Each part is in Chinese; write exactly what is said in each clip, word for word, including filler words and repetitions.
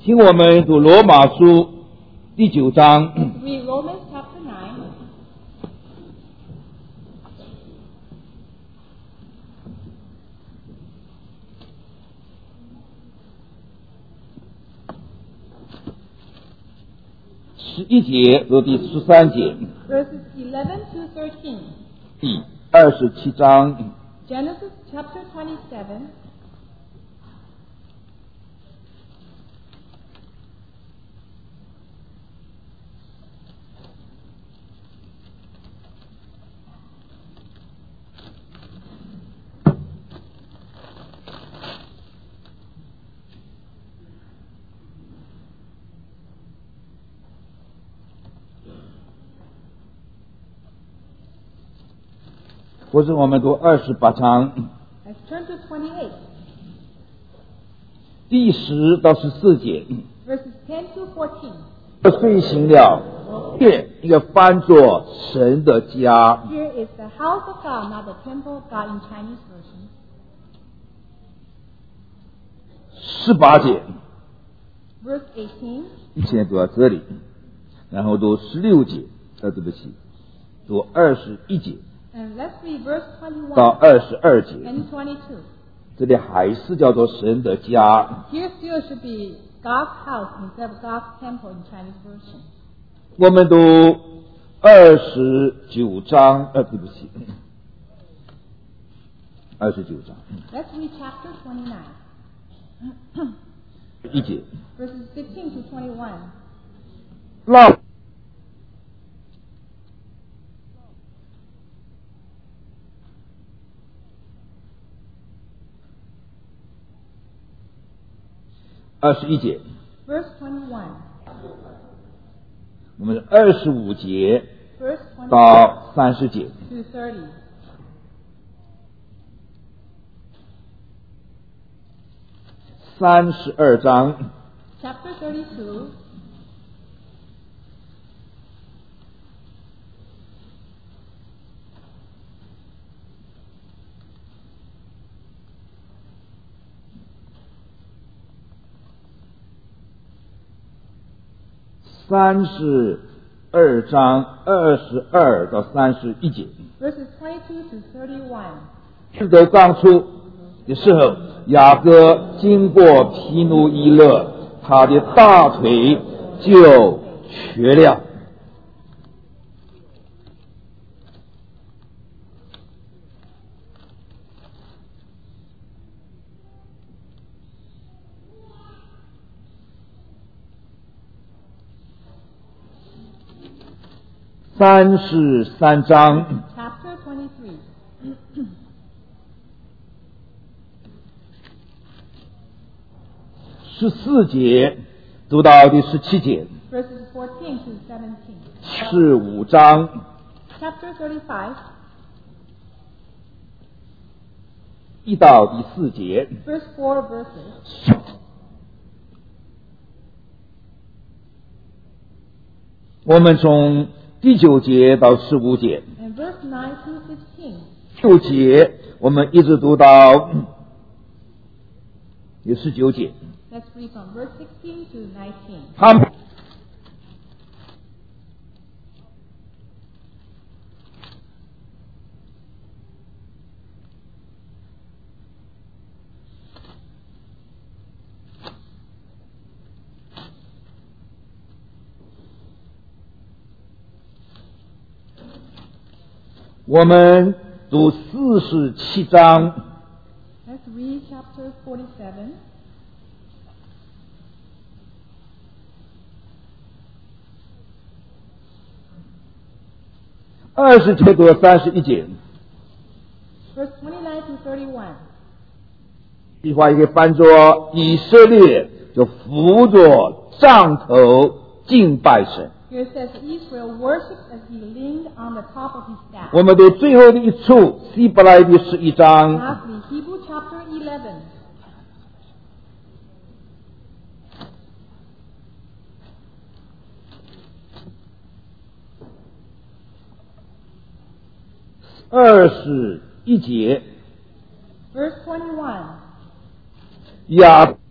听我们读罗马书第九章。 Read Romans chapter nine. 十一节和第十三节， Verses eleven to thirteen. 第二十七章。 Genesis chapter twenty-seven. 或者我们读二十八章 Let's turn to twenty-eight. 第十到十四节。 Verses ten to fourteen. 遂行了，愿一个翻作神的家。 Here is the house of God, not the temple of God in Chinese version. 十八节， Verse eighteen. 现在读到这里，然后读十六节，呃，对不起，读二十一节 And let's read verse 到 twenty-one 二十二节， and twenty-two. 这里还是叫做神的家。 Here still should be God's house instead of God's temple in Chinese version. 我们读二十九章，呃，对不起，二十九章 Let's read chapter twenty-nine. 一节， Verses fifteen to twenty-one. 让二十一节， Verse twenty-one. 我们二十五节 Verse twenty 到三十节， to thirty. 三十二章 Chapter thirty-two. 三十二章二十二到三十一节。 Verses twenty-two to thirty-one. 是得刚出的时候，雅各经过皮努伊勒，他的大腿就瘸了。三十三章 Chapter twenty-three. 十四节读到第十七节， Verses fourteen to seventeen. 十五章 Chapter thirty-five. 一到第四节， Verse four verses. 我们从第九节到十五节， And verse nine to fifteen. 六节我们一直读到第十九节。 Let's read from verse sixteen to nineteen. 他们我们读四十七章 Let's read chapter forty-seven. 二十节到三十一节， Verse twenty-nine to thirty-one. 这话一个翻作以色列就扶着杖头敬拜神。 Here it says Israel worshipped as he leaned on the top of his staff. 我们读最后的一处希伯来第十一章 Lastly, Hebrew chapter eleven. 二十一节， Verse twenty-one. 雅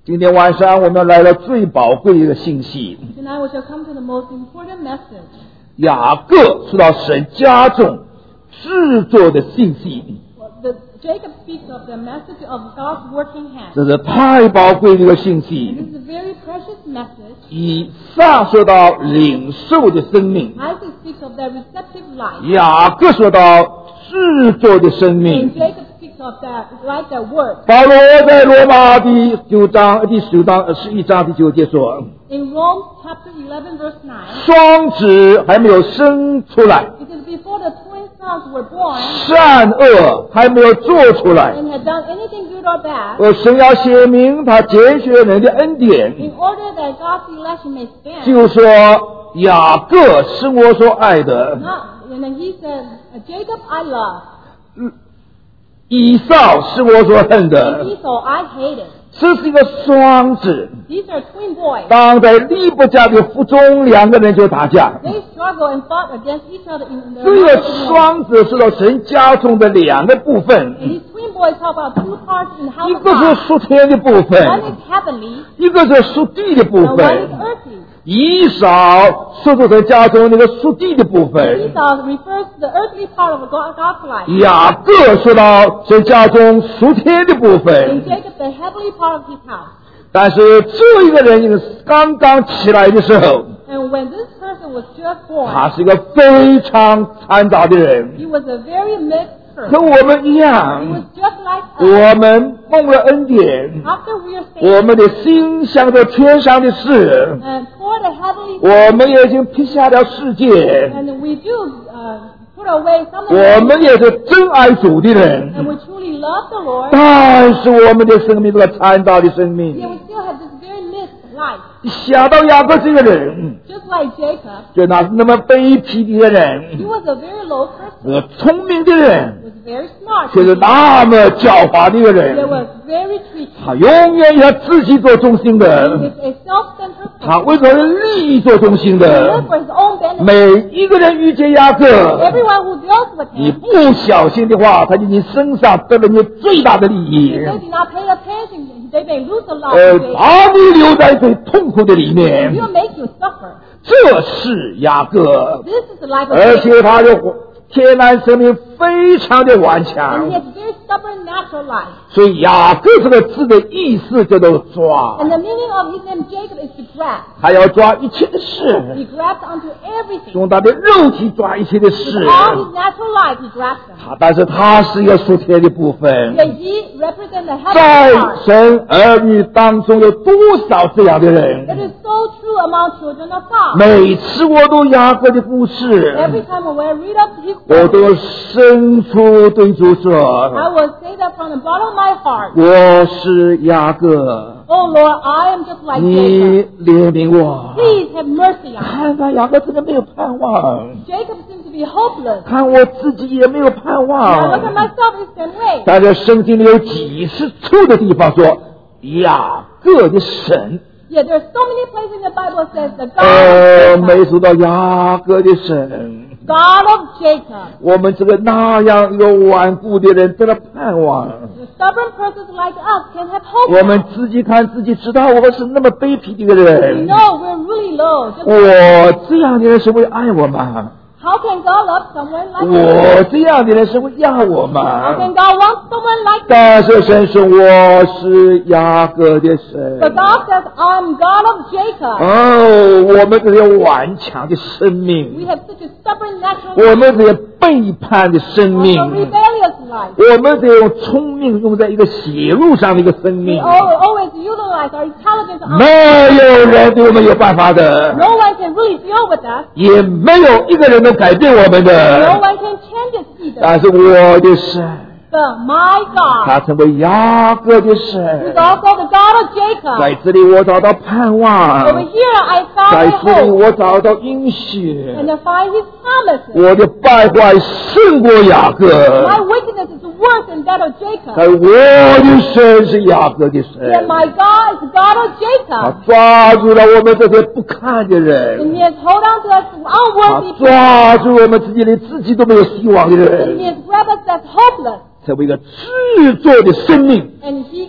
今天晚上我们来了最宝贵的一个信息。 Tonight we shall come to the most important message. 雅各说到神加重制作的信息， The, Jacob speaks of the message of God's working hand. 这是太宝贵的一个信 And 息。 this is a very precious message. 以撒说到领受的生命， Isaac speaks of the receptive life. 雅各说到制作的生 And 命。 Jacob speaks of the like the word. 保罗在罗马第九章第十章十一章第九节说， In Romans chapter eleven verse nine, 双子还没有生出来， it says before the twin sons were born 善恶还没有做出来， and had done anything good or bad, 而神要写明他拣选人的恩典， in order that God's election may stand. 就说雅各是我所爱的， Now, and then he said, Jacob I love, 以扫是我所恨 and 的。 Esau I hated. 这是一个双子。 These are twin boys. 当在利伯家的腹中，两个人就打架。 They struggle and fought against each other in the 这个 mountain war. 双子是到神家中的两个部 And 分， these twin boys talk about two parts in the 一 house of 个是 God. 属天的部 One 分， is heavenly, 一个是属地的部 and one is 分。 earthly. 以扫说出神家中那个属地的部分， Esau refers to the earthly part of God- God's life. 雅各说到神家中属天的部 And 分。 Jacob the heavenly part of his house. 但是这一个人因为刚刚起来的时候， And when this person was just born, 他是一个非常残杂的人， he was a very mixed 和 person. 我们一 He 样。 was just like us. 我们蒙了恩典， After we are 我 saved 们的心向着天上的事， and for the heavenly 我们也已经撇下了世界， and we do uh, put away some of 我 the 们也是真爱主的 and 人。 we truly love the Lord. 但是我们的生命这个残杂的生 Yet 命， we still have this very mixed life. 想到雅各这个人， Just like Jacob, 就那那么卑鄙的 he 人， was a very low person. 那个聪明的人， He was very smart. 却是那么狡猾的一个 He 人， was very tricky. 他永远以他自己做中心 He 的， was a self-centered 他 person. 为他的利益做中心 He 的 lived。for his own benefit. 每一个人遇见雅各， Everyone who deals with 你 him, 不小心的话，他就你身上得了你最大的利益， if they do not pay attention, they may lose a lot 呃 of， 把你留在最痛苦的里 It 面。 will make you suffer. 这是雅各， This is the life of 而 Jacob. 且他的天然生命非常的顽 And he 强， has a very stubborn natural life. 所以雅各这个字的意思叫做抓， And the meaning of his name Jacob is to grab. 他要抓一切的 He 事， grabs onto everything. 用他的肉体抓一切的 With 事。 all his natural life, he grabs them. 他但是他是一个属天的部分。 Yet he represents the heavenly 在 part. 神儿女当中有多少这样的 It 人？ is so true among children of God. 每次我读雅各的故 Every 事， time when I read up his 我 story, 都深处对主 I 说： will say that from the bottom of my heart, 我是雅各， Oh Lord, I am just like 你 Jacob. 怜悯我。 Please have mercy on me. 看看雅各真的没有盼望， Jacob seems to be hopeless. 看我自己也没有盼 Now look at 望。 myself in the same way. 但是圣经里有几十处的地方说雅各的神， Yeah, there are so many places in the Bible that says the God 呃， of 没 Jacob, 说到雅各的神。 God of Jacob. 我们这个那样一个顽固的人得了盼望， The stubborn persons like us can have hope. 我们自己看自己，知道我是那么卑鄙的一个 We 人。 know we're really low. Just 我这样的人是会爱我吗？ how can God love someone like 我 us? 这样的人是会要我 How 吗？ can God want someone like us? 但是神说我是雅各的神。 But God says, I'm God of Jacob. 哦，我们这些顽强的生 We 命， have such a stubborn natural 我 life, 们这些背叛的生 also 命， rebellious life. 我们这种聪明用在一个邪路上的一个生 We 命， al- always utilize our intelligence on 没有人对我们有办法的。 No one can really deal with us. 也没有一个人能改变我们 No 的， one can change us either. 但是我的神， But my God 他成为雅各的 is 神。 also the God of Jacob. 在这里我找到盼望， Over here I 在 found 这 my 里 hope 我找到应许。 and I find His promises. 我的败坏胜过雅各， My wickedness is worse than that of Jacob. 但我的神是雅各的 Yet 神。 my God is the God of 他 Jacob. 抓住了我们这些不堪的 And 人， He has hold on to us 他 unworthy people. 抓住我们自己连自己都没有希望的 And He 人， has grabbed us that's hopeless. 成为一个制作的生命。 And He gives us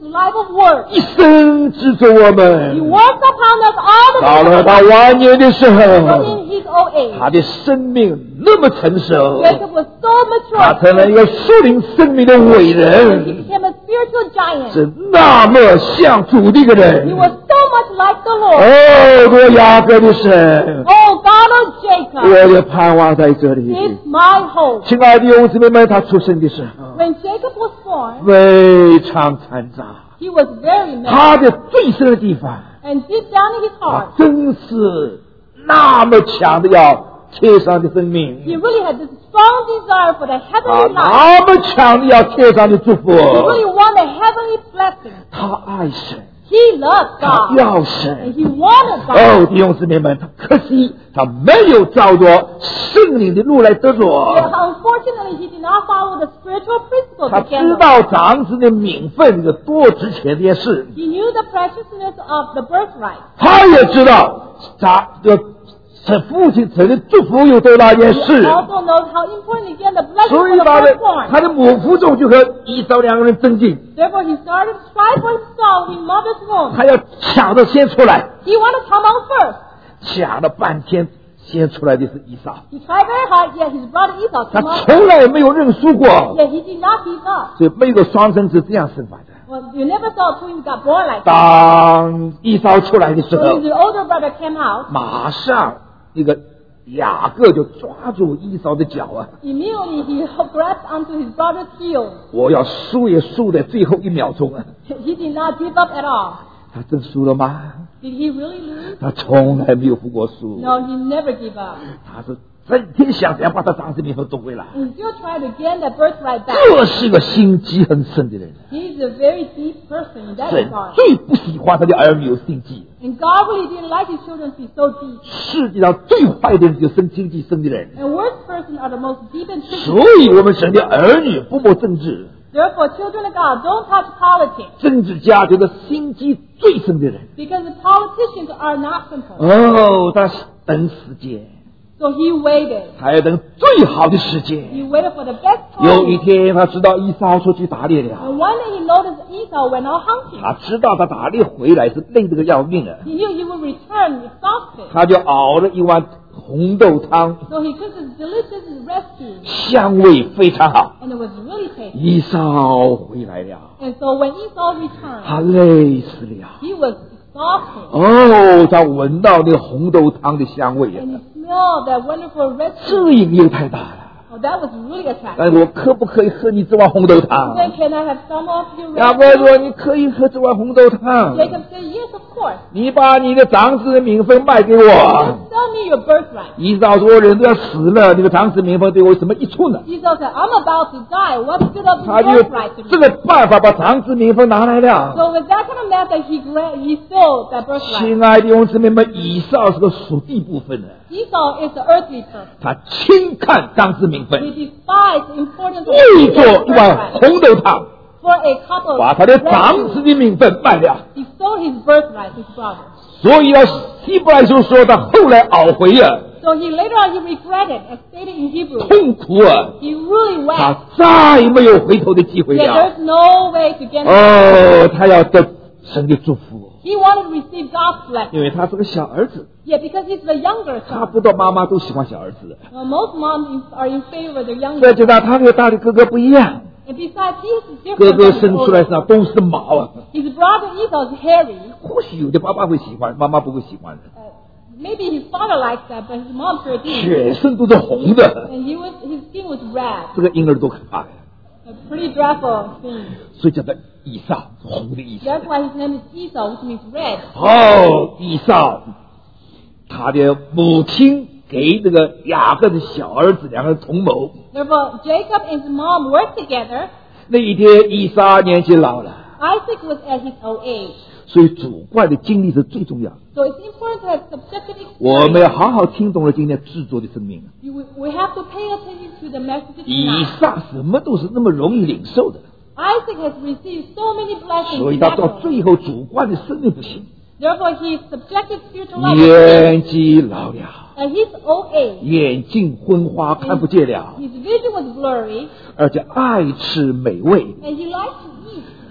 life of work. 一生制作我 He 们。 works upon us all 到 the 了 days 他晚年的时 of 候， in his old age. 他的生命那么成熟， Jacob was so 他 mature 成了一个属灵生命的伟 he 人， became a spiritual giant. 是那么像主的一个 He 人。 was so much like the Lord. 哦，我雅各的神， Oh, God of Jacob 我的盼望在这里。 is my hope. 亲爱的弟兄姊妹们，他出生的时候 When Jacob was born, 非常残杂， he was very mad. 他的最深的地方， And deep down in his 他 heart, 真是那么强的要贴上的生 he 命， really had this strong desire for the 他 heavenly life. 那么强的要贴上的祝福， He really wanted heavenly blessing. 他爱神， He loved 他 God. 要 And 神。 he wanted God. 哦，弟兄姊妹们，他可惜他没有照着圣灵的路来得 But 着。 unfortunately, he did not follow the spiritual principles 他 of 知 Jacob. 道长子的名分有多值钱这件事， He knew the preciousness of the birthright. 他也知道长这这父亲曾经祝福有多大件 He 事， also knows how important again the blessing 所 for 以 the 他的 firstborn. 他的母腹中就和以扫两个人争竞， Therefore, he started to strive for himself in mother's womb. 他要抢着先出来， He wanted to come out first. 抢了半天，先出来的是以扫， He tried very hard, yet his brother Esau 他 came out. 从来没有认输过， Yet he did not give up. 所以没有个双生子这样生法的。 Well, you never saw twins got born like that. 当以扫出来的时 So 候 his，older brother came out. 马上那个雅各就抓住以扫的脚啊！ Immediately, he grabbed onto his brother's heel. 我要输也输在最后一秒钟啊！ He did not give up at all. 他真输了吗？ Did he really lose? 他从来没有服过输， No, he never gave up. 他是整天想怎样把他长子名分夺回来。 He still tried to gain that birthright back. 这是一个心机很深的人， He's a very deep person in that 神 regard. 最不喜欢他的儿女有心机。 And God really didn't like his children to be so deep. 世界上最坏的人就生心机生的人， And worst person are the most deep and tricky. 所以我们神的儿女不摸政治， Therefore, children of God, don't touch politics. 政治家就是心机最深的人。 Because the politicians are not simple. 哦，他等时间， So he waited. 他要等最好的时间。 He waited for the best 有一 time. 天，他知道以扫出去打猎了， And one day he noticed Esau went out hunting. 他知道他打猎回来是累得个要命啊， He knew he would return exhausted. 他就熬了一碗红豆汤， So he took this delicious rescue. 香味非常好。 And it was really tasty. 以扫回来了， And so when Esau returned, 他累死了。 he was exhausted. 哦，他闻到那个红豆汤的香味啊 And，he smelled that wonderful rescue. 这瘾又太大了。 Oh, that was really attractive. 但我可不可以喝你这碗红豆汤？ Then can I have some of your 雅各 rescue? 说：“你可以喝这碗红豆汤， Jacob said, yes, of course. 你把你的长子的名分卖给我。” Just sell me your birthright. 以扫说：“人都要死了，你的长子名分对我有什么益处呢 Esau said, I'm about to die. What's good of？” 他 this 就 birthright to 这 me? 个办法把长子名分拿来了。 So with that kind of method, he, gra- he sold that birthright. 亲爱的弟兄姊妹们，以扫是个属地部分的， Esau is the earthly person. 他轻看长子名 He 分， despised the importance of 为 the 做一碗 birthright. 红豆汤， For a cup of 把他的长 rescue, 子的名分卖了。 he sold his birthright to his brother. 所以呢，希伯来书说他后来懊悔啊， So he later on he regretted, as stated in Hebrew. 痛苦啊， He really 他 wept. 再没有回头的机会 Yet 了。 there's no way to get 哦，他要得神的祝福， He wanted to receive God's blessing. 因为他是个小儿子， Yet because he's the younger 他 son, 不知道妈妈都喜欢小儿子。 well, most moms are in favor of their younger 再 son. 加上他和他的哥哥不一样， And besides, he is 哥 different 哥 from his 生出来 older. 上都是毛啊。 His brother Esau is hairy. 或许有的爸爸会喜欢，妈妈不会喜欢的。 Uh, maybe his father likes that, but his mom sure didn't. 全身都是红的， And he was, his skin was red. 这个婴儿多可怕呀！ A pretty dreadful thing. 所以叫他以扫，红的意思。 That's why his name is Esau, which means red. 哦，以扫，他的母亲给这个雅各的小儿子两个人同谋。 Therefore, Jacob and his mom worked together. 那一天，以撒年纪老了， Isaac was at his old age. 所以主观的经历是最重要的。 So it's important to have subjective 我们 experience. 要好好听懂了今天制作的生命。 You, we have to pay attention to the messages 以 tonight. 撒什么都是那么容易领受的， Isaac has received so many 所以 blessings 他到 naturally. 最后主观的生命不行， Therefore, his subjective spiritual life was 年纪老了， at his old age. 眼睛昏花看不见了， His vision was blurry, 而且爱吃美味， and he liked to eat.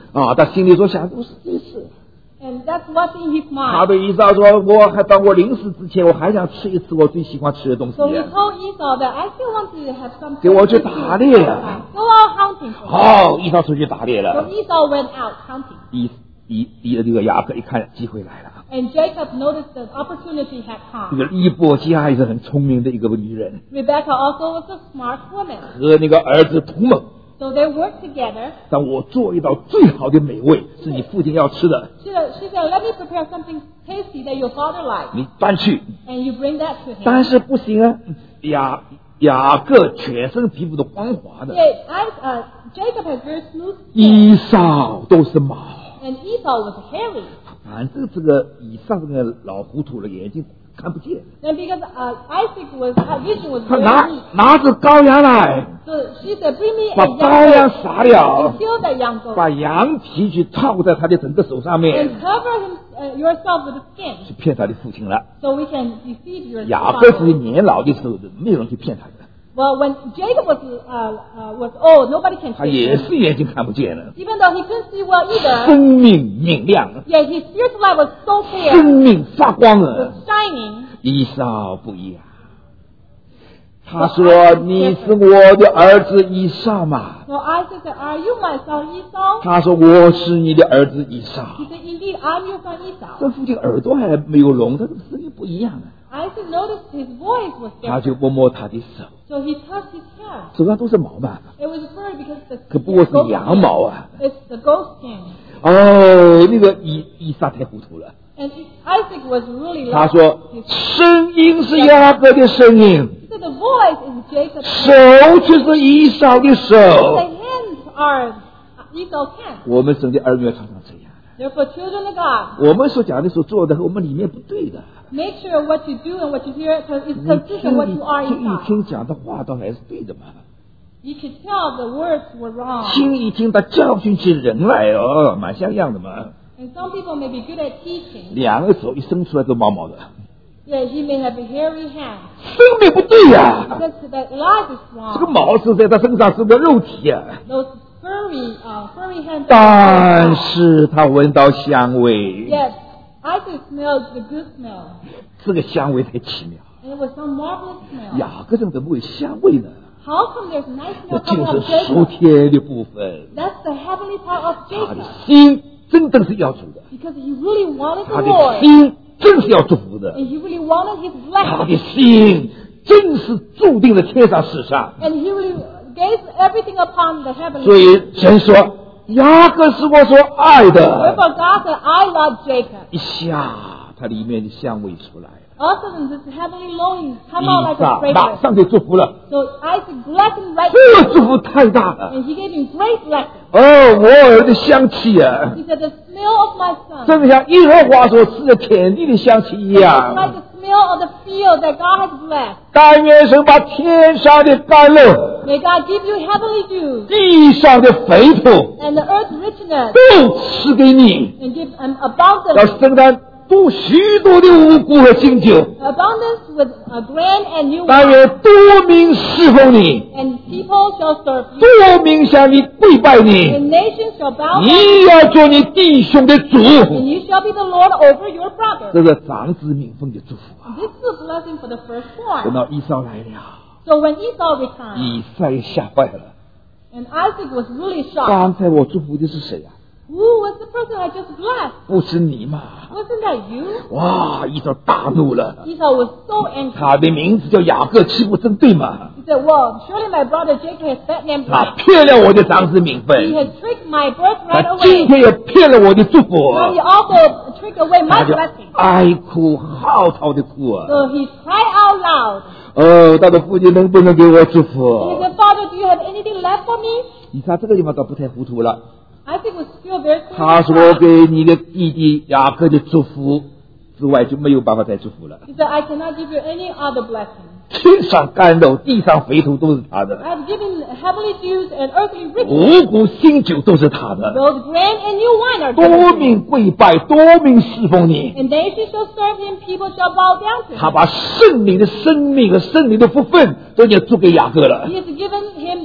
啊，他心里所想都是这事。 And that's what's in his 他 mind. 对以扫说：“我还当我临死之前，我还想吃一次我最喜欢吃的东西。” So he told Esau that I still want to have some 给我去 food 打 to 猎 eat. 了。 Go out hunting. for him. 好，以扫出去打猎 So 了。 Esau went out hunting. 以以以这个雅各一看机会来了。 And Jacob noticed the opportunity had 这 come. 个利波加也是很聪明的一个女人， Rebecca also was a smart woman. 和那个儿子同盟。 So they worked together. 但我做一道最好的美味，是你父亲要吃的， She said, she said, let me prepare something tasty that your father likes. 你搬去。 And you bring that to him. 但是不行啊，雅雅各全身皮肤都光滑的， Yeah, I, uh, Jacob had very smooth skin. 以扫都是毛。 And Esau was hairy. 反正这个以上这个老糊涂了，眼睛看不见。 Then because uh, Isaac was, uh, vision was 他 very 拿 weak. 拿着羔羊来， So she said, bring me 把 a 羔羊 young 杀 goat 了 and，kill that young goat. 把羊皮去套在他的整个手上面， And cover him, uh, yourself with the skin. 去骗他的父亲了。 So we can deceive your 雅各是 father. 年老的时候，没有人去骗他的， Well, when Jacob was, uh, uh, was old, nobody can 他 trick 也 him. 是眼睛看不见了。 Even though he couldn't see well either, 生命明亮， yet his spiritual life was so 生 clear, 命发光 was 了。 shining. 以扫不一样，他说：“你是我的儿子以扫嘛 So Isaac said, are you my son Esau?？” 他说：“我是你的儿子以扫。 He said, indeed, I'm your son Esau. 这父亲耳朵还没有聋，他这个声音不一样啊。 Isaac noticed his voice was 他 different. 就摸摸他的手， So he touched his hair. 手上都是毛嘛。 It was furry because the 可不过是 goat 羊 skin. 毛啊。 It's the goat skin. 哦，那个以以撒太糊涂了。 And Isaac was really 他 lost. 说：“ His- 声音是雅各的声音， He said the voice is Jacob's 手 hand. 却是以扫的 The 手。 hands are Esau's hands. 我们生的儿女要常常这样。 Therefore, children of God, 我们所讲的、所做的和我们里面不对的。 make sure what you do and what you hear is 你 consistent 听 what 一 you are 听一 inside. 听讲的话，倒还是对的嘛。 You could tell the words were wrong. 听一听，他教训起人来哦，蛮像样的嘛。 And some people may be good at teaching. 两个手一伸出来都毛毛的， Yeah, he may have a hairy hand. 生命不对呀、 Because that life is 这个 wrong. 毛是在他身上是个肉体呀、 Those furry, uh, furry hands. 但是他闻到香味， Yes, Isaac smelled the good smell. 这个香味太奇妙。 And it was some marvelous smell. 雅各人怎么会有香味呢？ How come there's nice 这 smell 就 coming 是 out of 属 Jacob? 天的部分， That's the heavenly part of 他的 Jacob. 心真正是要主的， Because he really wanted 他 the 的 Lord. 心真是要祝福的， And he really wanted his 他 blessing. 的心真是注定了天上世上。 And he really gave everything upon the heavenly. 所以神说：“雅各是我所爱的。 Therefore God said, I love Jacob. ” 一下，它里面的香味出来了。 All of a sudden, this heavenly longing come out 以 like 撒 a 马 fragrance. 上就祝福了， So Isaac blessed him right 这 there. 个祝福太大了。 And he gave him great blessing. 哦，我儿的香气啊， He said, the smell of my son. 正像耶和华所赐的田地的香气一 It's like 样。 the smell of the field that God has blessed. 但愿神把天上的甘露、 May God give you heavenly dew 地上的肥土 and the earth's richness 都赐给你， and give an 要 abundance, 生产多许多的五谷和新酒。 abundance with a grain and new 但 wine. 愿多民侍奉你， And people shall serve you. 多民向你跪拜 And 你。 nations shall bow down. 你要做你弟兄的主， And you shall be the Lord over your brother. 这是长子名分的祝福啊！ This is a blessing for the 等 firstborn. 到以扫来了， So when Esau returned, 以撒也吓坏了。 and Isaac was really shocked. 刚才我祝福的是谁呀、 Who was the person I just blessed? 不是你嘛？ Wasn't that you? 哇！以扫大怒了， Esau was so angry. 他的名字叫雅各，岂不真对吗？ He said, well, surely my brother Jacob has that name 他 right. 骗了我的长子名 He 分， has tricked my birthright 他今 away. 天也骗了我的祝福， Now he also tricked away 他 my 就 blessing. 哀哭嚎啕的哭啊！ So he cried out loud. 哦，他的父亲能不能给我祝 And he 福？ said, Father, do you have anything left for me? 以撒这个地方倒不太糊涂了。 Isaac was still very 他 clear. 说给你的弟弟雅各的祝福之外，就没有办法再祝福了。 He said, I cannot give you any other blessing. 天上甘露，地上肥土都是他的， I have given heavenly dews and earthly riches. 五谷新酒都是他的。 Both grain and new wine are 多 given to him. 民跪拜，多民侍奉你。 And nations shall serve him, people shall bow down to 他 him. 把圣灵的生命和圣灵的福分都已经租给雅各了 He。has given him the spirit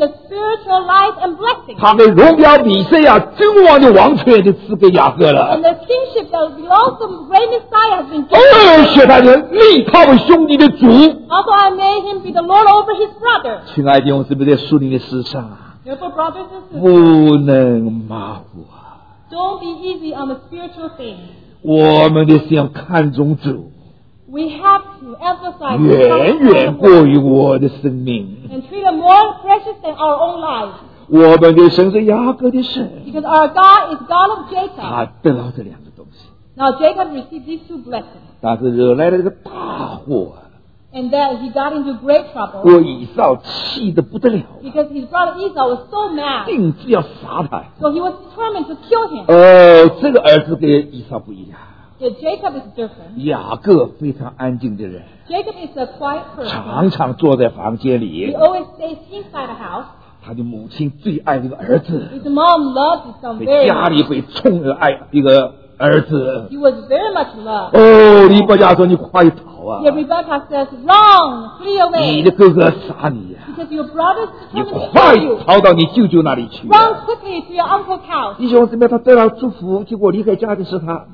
spiritual life and blessing. 他的荣耀弥赛亚君王的王权就赐给雅各了， And the kingship that belongs to the great Messiah has been 而 given. 且他就立他们兄弟的主。 Also, I made him be the Lord over his brother. 亲爱的弟兄姊妹，在属灵的事上啊， Therefore, brothers and sisters, 不能马虎啊！ don't be easy on the spiritual things. 我们的心要看重主， We have to emphasize 远远 the 过于我的生命。 and treat it more precious than our own lives. 我们的神是雅各的神， Because our God is God of Jacob. 他得到这两个东西， Now Jacob received these two blessings. 但是惹来了这个大祸啊！ And then he got into great trouble. 我以扫气得不得了， Because his brother Esau was so mad. 定志要杀他。 So he was determined to kill him. 哦，这个儿子跟以扫不一样。 But Jacob is different. 雅各非常安静的人， Jacob is a quiet person. 常常坐在房间 He 里。 always stays inside the house. 他的母亲最爱这个儿子， His mom loved his son 被 very 家 much. 里被宠而爱一个儿子。 He was very much loved. 哦，利伯家说你快逃啊！ Yet Rebecca says, "Run, flee 你的 away, 哥哥杀你呀、 because your brother is 你 determined to 快 kill you. 逃到你舅舅那里去、 Run 啊！ quickly to your uncle's house." 弟兄姊妹，他得到祝福，结果离开家的是他，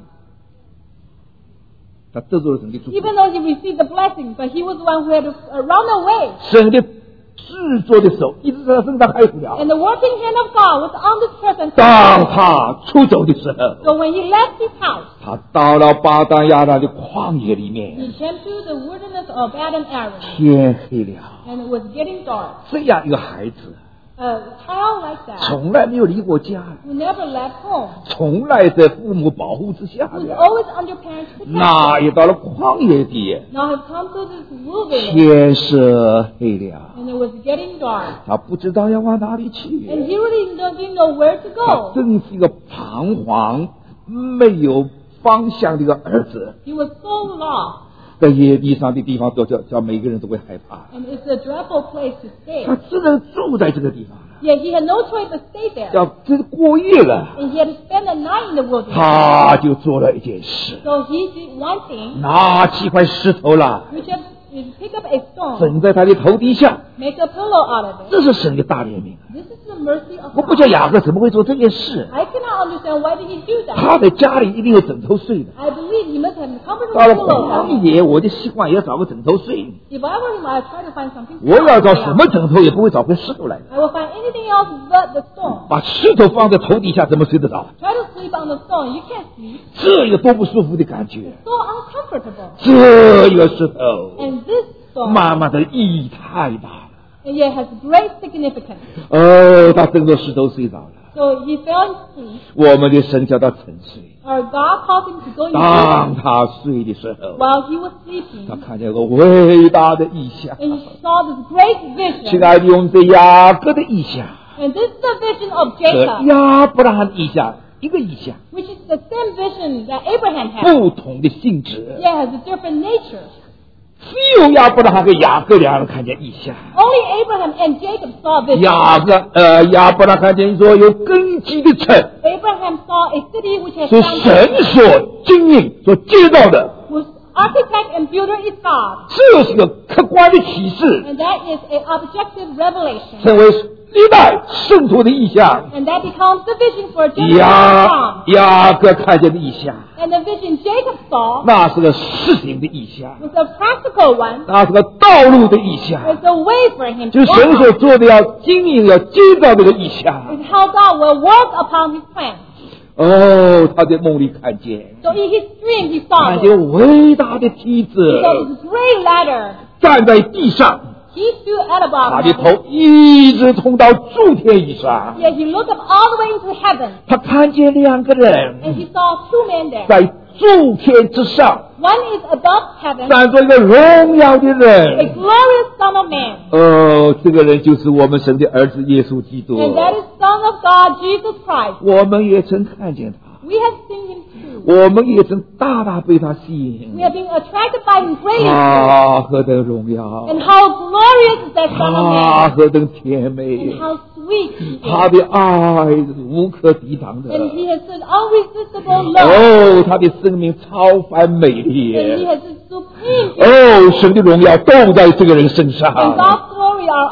他得罪了神的祝福。 Even though he received the blessing, but he was the one who had to uh, run away. 神的制作的手一直在他身上害苦了。 And the working hand of God was on this person. 当他出走的时候， So when he left his house, 他到了巴丹亚那的旷野里面， he came to the wilderness of Adam Aram, 天黑了。 and it was getting dark. 这样一个孩子， A child like that, 从来没有离过家， who never left home, 从来在父母保护之下 who's 的， always under parents' 那 protection, 也到了旷野地， now has come to this wilderness, 天色黑了， and it was getting dark. 他不知道要往哪里 And 去， he really didn't know where to 他 go. 真是一个彷徨、没有方向的一个儿子。 He was so lost, 在野地上的地方，都叫叫每个人都会害怕， and it's a dreadful place to stay. 他只能住在这个地方了， Yet he had no choice but stay there. 要这是过夜了。 And he had to spend the night in the wilderness. 他就做了一件事， So he did one thing, 拿起块石头了， which is is pick up a stone, 枕在他的头底下， make a pillow out of it. 这是神的大怜悯。 This is the mercy of 我不 God. 知道雅各怎么会做这件事， I cannot understand why did he do that. 他在家里一定有枕头睡的。 I believe he must have comfortable 到了 pillow. 旷野，我的习惯也要找个枕头睡。 If I were him, I'd try to find something. 我要找 soft. 什么枕头，也不会找块石头来的。 I will find anything else but the stone. 把石头放在头底下，怎么睡得着？ Try to sleep on the stone. You can't sleep. 这有多不舒服的感觉！ So uncomfortable. 这一个石头， And this stone, 妈妈的意义太大了。 and yet has great significance. 哦，他枕着石头睡着了。 So he fell asleep. 我们的神叫他沉睡。 Our God called him to go into 当 sleep 他睡的时候， while he was 他 sleeping. 看见个伟大的意象。 And he saw this great 亲 vision. 爱的，用这雅各的意象 And this is the vision of 和 Jacob, 亚伯拉罕的意象，一个意象， which is the same vision that Abraham had. 不同的性质。 Yet has a different nature. 只有亚伯拉罕和雅各两人看见意象。 Only Abraham and Jacob saw vision. 雅各呃，亚伯拉罕看见说有根基的城， Abraham saw a city which has 是 foundation, 神所经营、所建造的， whose architect and builder is God. 这是个客观的启示， And that is an objective revelation. 成为历代圣徒的意象。 And that becomes the vision for generation 雅 to 雅各看见的意象， come. And the vision Jacob saw 那是个实行的意象， was a practical one. 那是个道路的意象， It's a way for him 就 to 是神 walk 所 on. 做的要经营、要建造这个意象。 It's how God will work upon his plan. 哦，他在梦里看见， So in his dream he saw 看 this. 见伟大的梯 He 子 saw this great ladder. 站在地上， He stood at above 他的 heaven. 头一直通到诸天以上。 Yet he looked up all the way into heaven. 他看见两个 And 人 he saw two men there. 在诸天之上 One is above heaven, 站着一个荣耀的 a 人。 glorious Son of Man. 哦，这个人就是我们神的儿子耶稣基督。 And that is Son of God, Jesus Christ. 我们也曾看见他， We have seen him too. 我们也曾大大被他吸引 We。have been attracted by him greatly. 啊，何等荣耀！ And how glorious is that Son of 啊， Man. 何等甜 And 美！ how sweet he 他 is. 的爱是无可抵挡的。 And he has an unresistible love. 哦，他的生命超凡美 And he 丽。 has a supreme 哦，神的荣耀都在这个人身 And 上。 God's glory are all on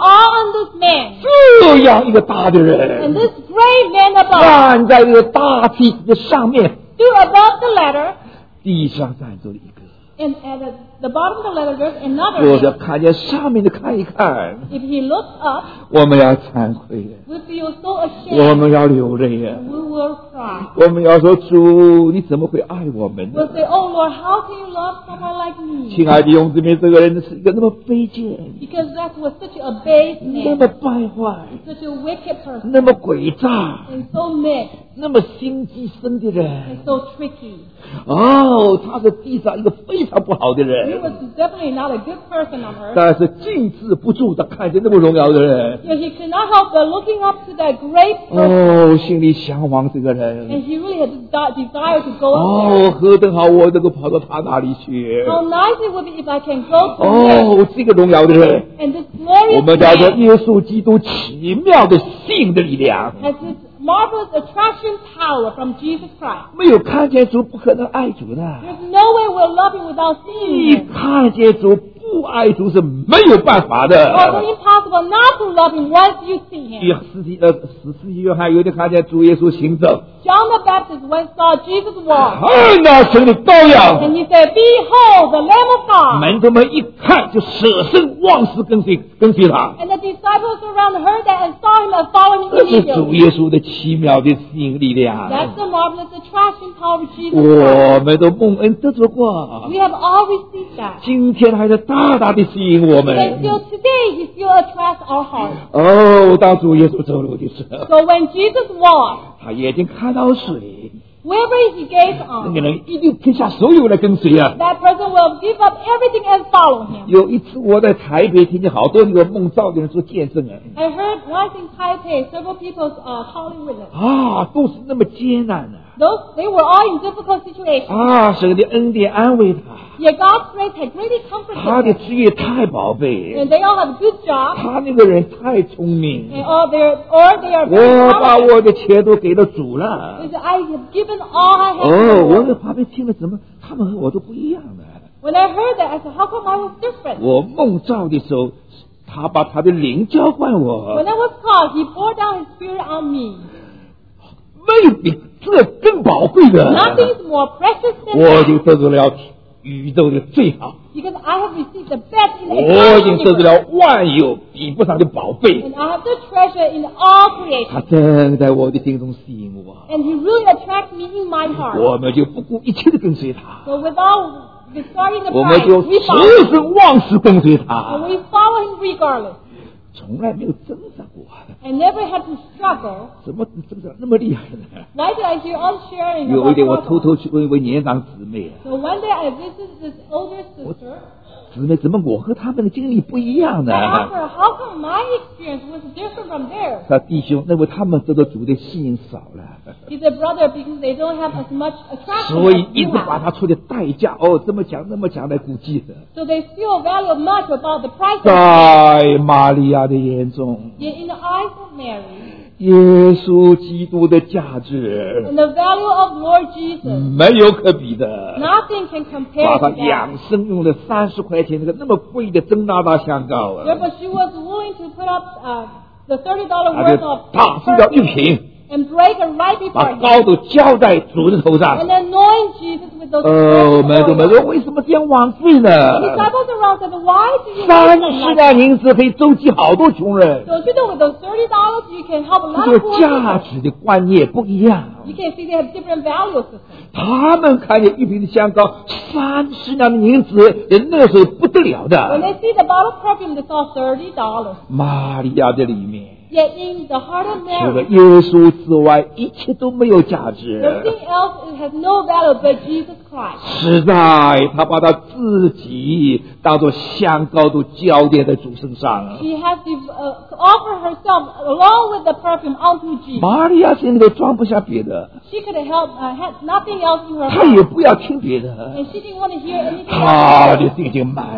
on this man. 这样一个大的 And 人 this great man above, 站在这个大梯子的上面， stood above the ladder, 地上站着一个。 and at the, the bottom of the ladder there's another 若是 man. 看见上面的看一看， If he looks up, 我们要惭愧， we feel so 我 ashamed. 们要流泪呀， We will cry. 我们要说主，你怎么会爱我们呢 We'll？ say, oh Lord, how can you love someone like me? 亲爱的弟兄姊妹，这个人是一个那么卑贱， Because that was such a base 那 man, 么败坏， such a wicked person, 那么诡诈， and so mixed, 那么心机深的 and 人。 so tricky. 哦，他是地上一个非常不好的 He 人， was definitely not a good person on earth. 但是禁止不住的看见那么荣耀的人， Yet he could not help but looking up to that great person, 哦，心里向往这个 and 人。 he really had this de- desire to go up 哦， there. 何等好，我能够跑到他那里去。 How nice it would be if I can go to him. 哦，这个荣耀的人， And this 我 glorious 们叫做 man 耶稣基督奇妙的吸引的力量。 has this marvelous attraction power from Jesus Christ. 没有看见主，不可能爱主的。 There's no way we'll love him without seeing 一 him. 看见主，不爱主是没有办法 Or 的。 it's impossible not to love him once you see 约 him. 斯提呃，十世纪约翰有一天看见主耶稣行走， John the Baptist once saw Jesus walk, 看到神的羔羊， and he said, Behold, the Lamb of God. 门徒们一看就舍身忘死跟随跟随他。 And the disciples around heard that and saw him and followed him 这是主 immediately. 耶稣的奇妙的吸引力量。 That's the marvelous attraction power of Jesus Christ. 我们都蒙恩得着过， We have all received that. 今天还是大大的吸引我 And 们。 still today, he still attracts our hearts. 哦，当主耶稣走路的时候， So when Jesus walked, 他眼睛看到水， wherever he gazed 那 on, 个人一定撇下所有来跟随啊。 that person will give up everything and follow him. 有一次我在台北听见好多那个梦照的人说见证啊， I heard once in Taipei, several people uh, calling witness. 啊，都是那么艰难啊， Those, they were all in difficult situations. 啊，神的恩典安慰他， Yet God's grace had greatly 他 comforted 的 them. 职业太宝贝， And they all have good jobs, 他那个人太聪明， and all their, or they are 我 very 把 talented. 我的钱都给了主了。 Is I have given all I have 哦， to 我 the 在 Lord. 旁边听了，怎么他们和我都不一样呢？ When I heard that, I said, how come I was different? 我梦照的时候，他把他的灵浇灌我 When，I was called, he poured down his spirit on me. 没有比这更宝贵的， Nothing is more precious than 我就 that. 得到了宇宙的最好， Because I have received the best in the 我已 entire 经得到 universe. 了万有比不上的宝贝。 And I have the treasure in all creation. 他正在我的心中吸引我， And he really attracts me in my heart. 我们就不顾一切的跟随他， So without discarding the 我们 prize, 就 we follow 舍身忘死跟随 him. 他 And，we follow him regardless. 从来没有挣扎过。 I never had to struggle. 怎么挣扎那么厉害呢？ Why did I hear all sharing 有 about 一天我偷 struggle? 偷去问一位年长姊妹， So one day I visited this older sister. 姊妹怎么我和他们的经历不一样呢？ I asked her, how come my experience was different from theirs? 他弟兄认为他们得到主的吸引少了， He said, brother, because they don't have as much attraction 所以 as 一 you 直把 have. 他出的代价哦，这么讲那么讲来估计的， So they still value much about the price of it. 在玛利亚的眼中， Yet in the eyes of Mary, 耶稣基督的价值 and the value of Lord Jesus, 没有可比的。 nothing can 把 compare 他 to that. 养生用了三十块钱那个那么贵的真纳大香膏啊， Therefore, she was willing to put up uh, the thirty dollars 他 worth 就 of 打碎了玉 perfume 瓶， and break it right 把 before 膏 him 都浇在主的头上 and。anoint Jesus with those 哦， precious 门徒们说 oils. 为什么这样枉费 The 呢？ disciples around said, why do you 三 waste them 十 like 两 that? 银子可以周济好多穷人， Don't you know with those thirty dollars you can help a lot 这 of 个 poor 价 people? 值的观念不一样。 You can see they have different value systems. 他们看见一瓶的香膏三十两的银子，人那时候不得了 When 的。 they see the bottle of perfume, they saw thirty dollars. 玛利亚的里面， Yet in the heart of 除了 Mary, 耶稣之外，一切都没有价值。 nothing else has no value but Jesus Christ. 实在，他把他自己当作香膏都浇奠在主身上。 She has to uh, offer herself along with the perfume onto Jesus. 玛利亚心里头装不下别的， She could help, uh, had nothing else in her 她也 heart. 不要听别的， And she didn't want to hear anything 她 else. 的心就满了。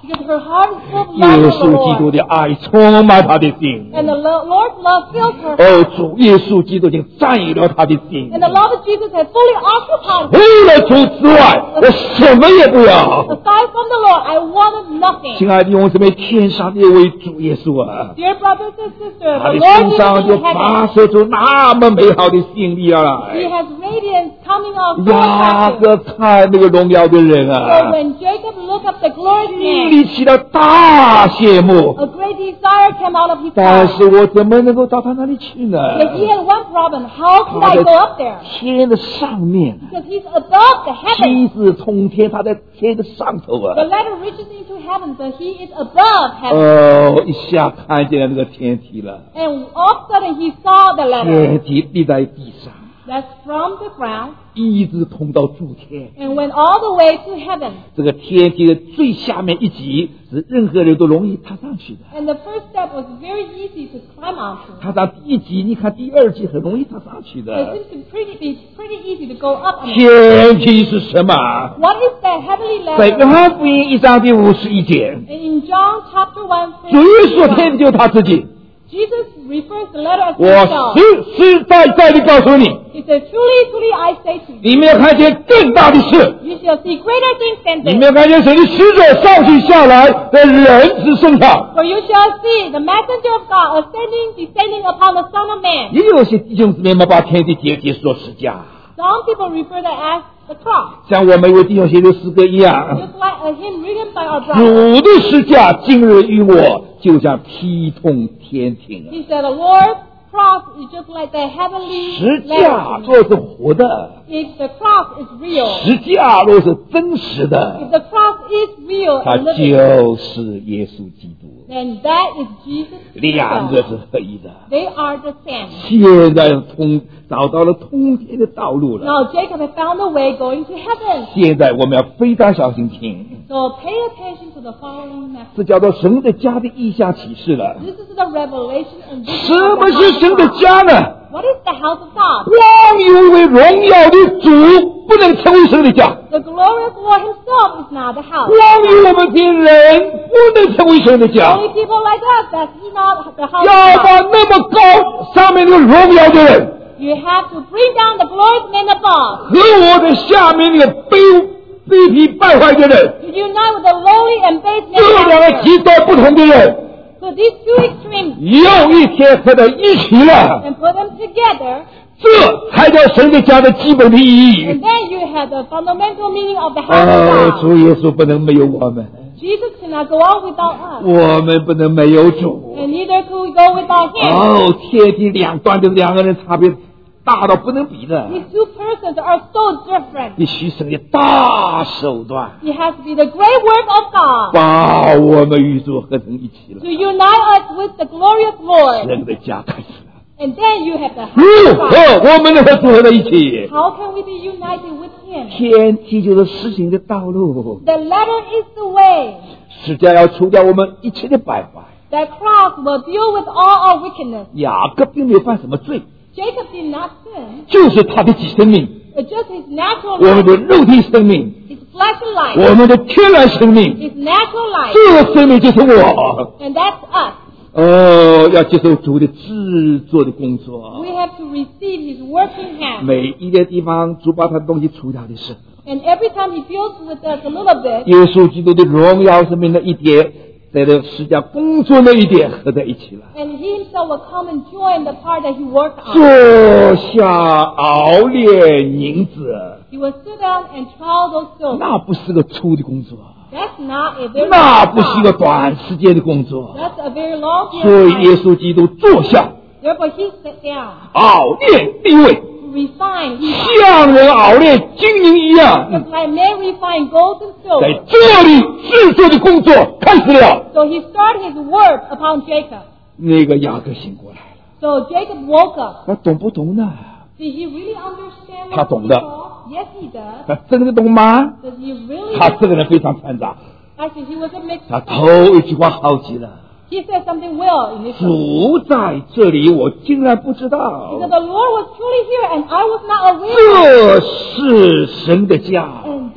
Because her heart is full of 耶 love for the 稣基督 Lord. 的爱充满她的心。 And the lo- Lord's love fills her 哦， heart. 主耶稣基督已经占有了她的心 And。the love of Jesus has fully occupied 除 her. 了主之外，我什么也不要。 Aside from the Lord, I wanted nothing. 亲爱的弟兄姊妹，天上这位主耶稣啊， Dear brothers and sisters, 他 the 的 Lord 身上 Jesus 就 in 发 heaven, 射出那么美好的心力而 He 来。 has radiance coming out so 雅 attractive. 各看那个荣耀的人 So 啊， when Jacob looked up the glorious 心 man, 里起了大羡慕。 a great desire came out of his 但 heart. 是我怎么能够到他那里去呢？ Yet he had one problem. How could 他 I 在 go up there? 天的上面， Because he's above the heavens. 梯子通天，他在天的上头 The 啊。 ladder reaches into heaven, but he is above heaven. 哦，一下看见了那个天梯了， And all of a sudden he saw the ladder 天梯立在地上， that's from the ground 一直通到诸天。 and went all the way to heaven. 这个天梯的最下面一级是任何人都容易踏上去的。 And the first step was very easy to climb onto. 踏上第一级，你看第二级很容易踏上去 It 的。 seems to pretty, be pretty easy to go up on it. 天梯是什么？ What is that heavenly 在约 ladder? 翰福音一章第五十一节， And in John chapter one, 主耶稣 verse 天 one, 就是他自己。 Jesus refers the ladder as 我 himself. 实实在在的告诉你， He said, truly, truly, I say to you, 你们要看见更大的事， you shall see greater things than 你们 this. 要看见神的使者上去下来在人子身上。 For you shall see the messenger of God ascending, descending upon the Son of Man. 也有些弟兄姊妹们把天地结结说十架， Some people refer that as the cross, 像我们一位弟兄写的诗歌一样， just like a hymn written by our 主 brother. 的十架今日与我就像劈痛天庭。 He said, the Lord's cross is just like the heavenly 十架 ladder. 若是活的， If the cross is real, 十架若是真实的 if，the cross is real 它 and living, 就是耶稣基督。 then that is Jesus 两个 himself. 是合一的。 They are the same. 现在通找到了通天的道路了。 Now Jacob had found a way going to heaven. 现在我们要非常小心听， So pay attention to the following message. 这叫做神的家的意象启示了。 This is the revelation and 什 vision of 么 the 是 house 神 of 的 God. 家呢？ What is the house of God? 光有一位荣耀的主不能成为神的家， The glorious Lord himself is not the house. 光有我们这些人不能成为神的家。 Only people like us, that's not the house 要 of 把 God. 那么高上面那个荣耀的人 You have to bring down the glorious men above 和我的下面那个卑卑鄙败坏的人， to unite with the lowly and base men 这两个 down here. 极端不同的人， So these two extremes 有一天合在一起了。 and put them together, 这才叫神的家的基本的意义。 and then you have the fundamental meaning of the 哦， house of 主 God. 耶稣不能没有我们， Jesus cannot go out without us, 我们不能没有主。 and neither could we go without him. 哦，天地两端的两个人差别大到不能比的， These two persons are so different. 必须神的大手段 It has to be the great work of God 把我们与主合成一起了 to，unite us with the glorious Lord. 神的家开始了。 And then you have the 如 house of 何 God. 我们能够组合在一起？ How can we be united with him? 天梯就是实行的道路， The letter is the way. 实际要除掉我们一切的败坏。 That cross will deal with all our wickedness. 雅各并没有犯什么罪， Jacob did not sin. 就是他的己生命， It's just his natural 我们的 life, 肉体生命， his fleshly life, 我们的天然生命， his natural life. 这个生命就是我。 And that's us. 哦，要接受主的制作的工作。 We have to receive his working hand. 每一个地方，主把他的东西除掉的时候， And every time he deals with us a little bit, 耶稣基督的荣耀生命的一点，在这十架工作的一点合在一起了。 and he himself will come and join the part that he worked on. 坐下熬炼银子， He will sit down and trial those silver. 那不是个粗的工作， That's not a very 那 long 不是一个 job. 短时间的工作。 That's a very long 所以 period 耶 of time. 稣基督坐下， Therefore he sat down 熬炼地位， to refine his 像人熬炼金银一样。 Just like men refine gold and 在 silver. 这里制作的工作开始了。 So he started his work upon Jacob. 那个雅各醒过来了， So Jacob woke up. 他懂不懂呢？ Did he really understand 他 what 懂 he 的。 saw? Yes, he does. 他真的懂吗？ Does he really? 他这个人非常掺杂， Actually, he was a mixed. 他头一句话好极了。 He said something well initially. 主在这里，我竟然不知 He 道 said, the Lord was truly here and I was not aware. 这是神的家。 And this is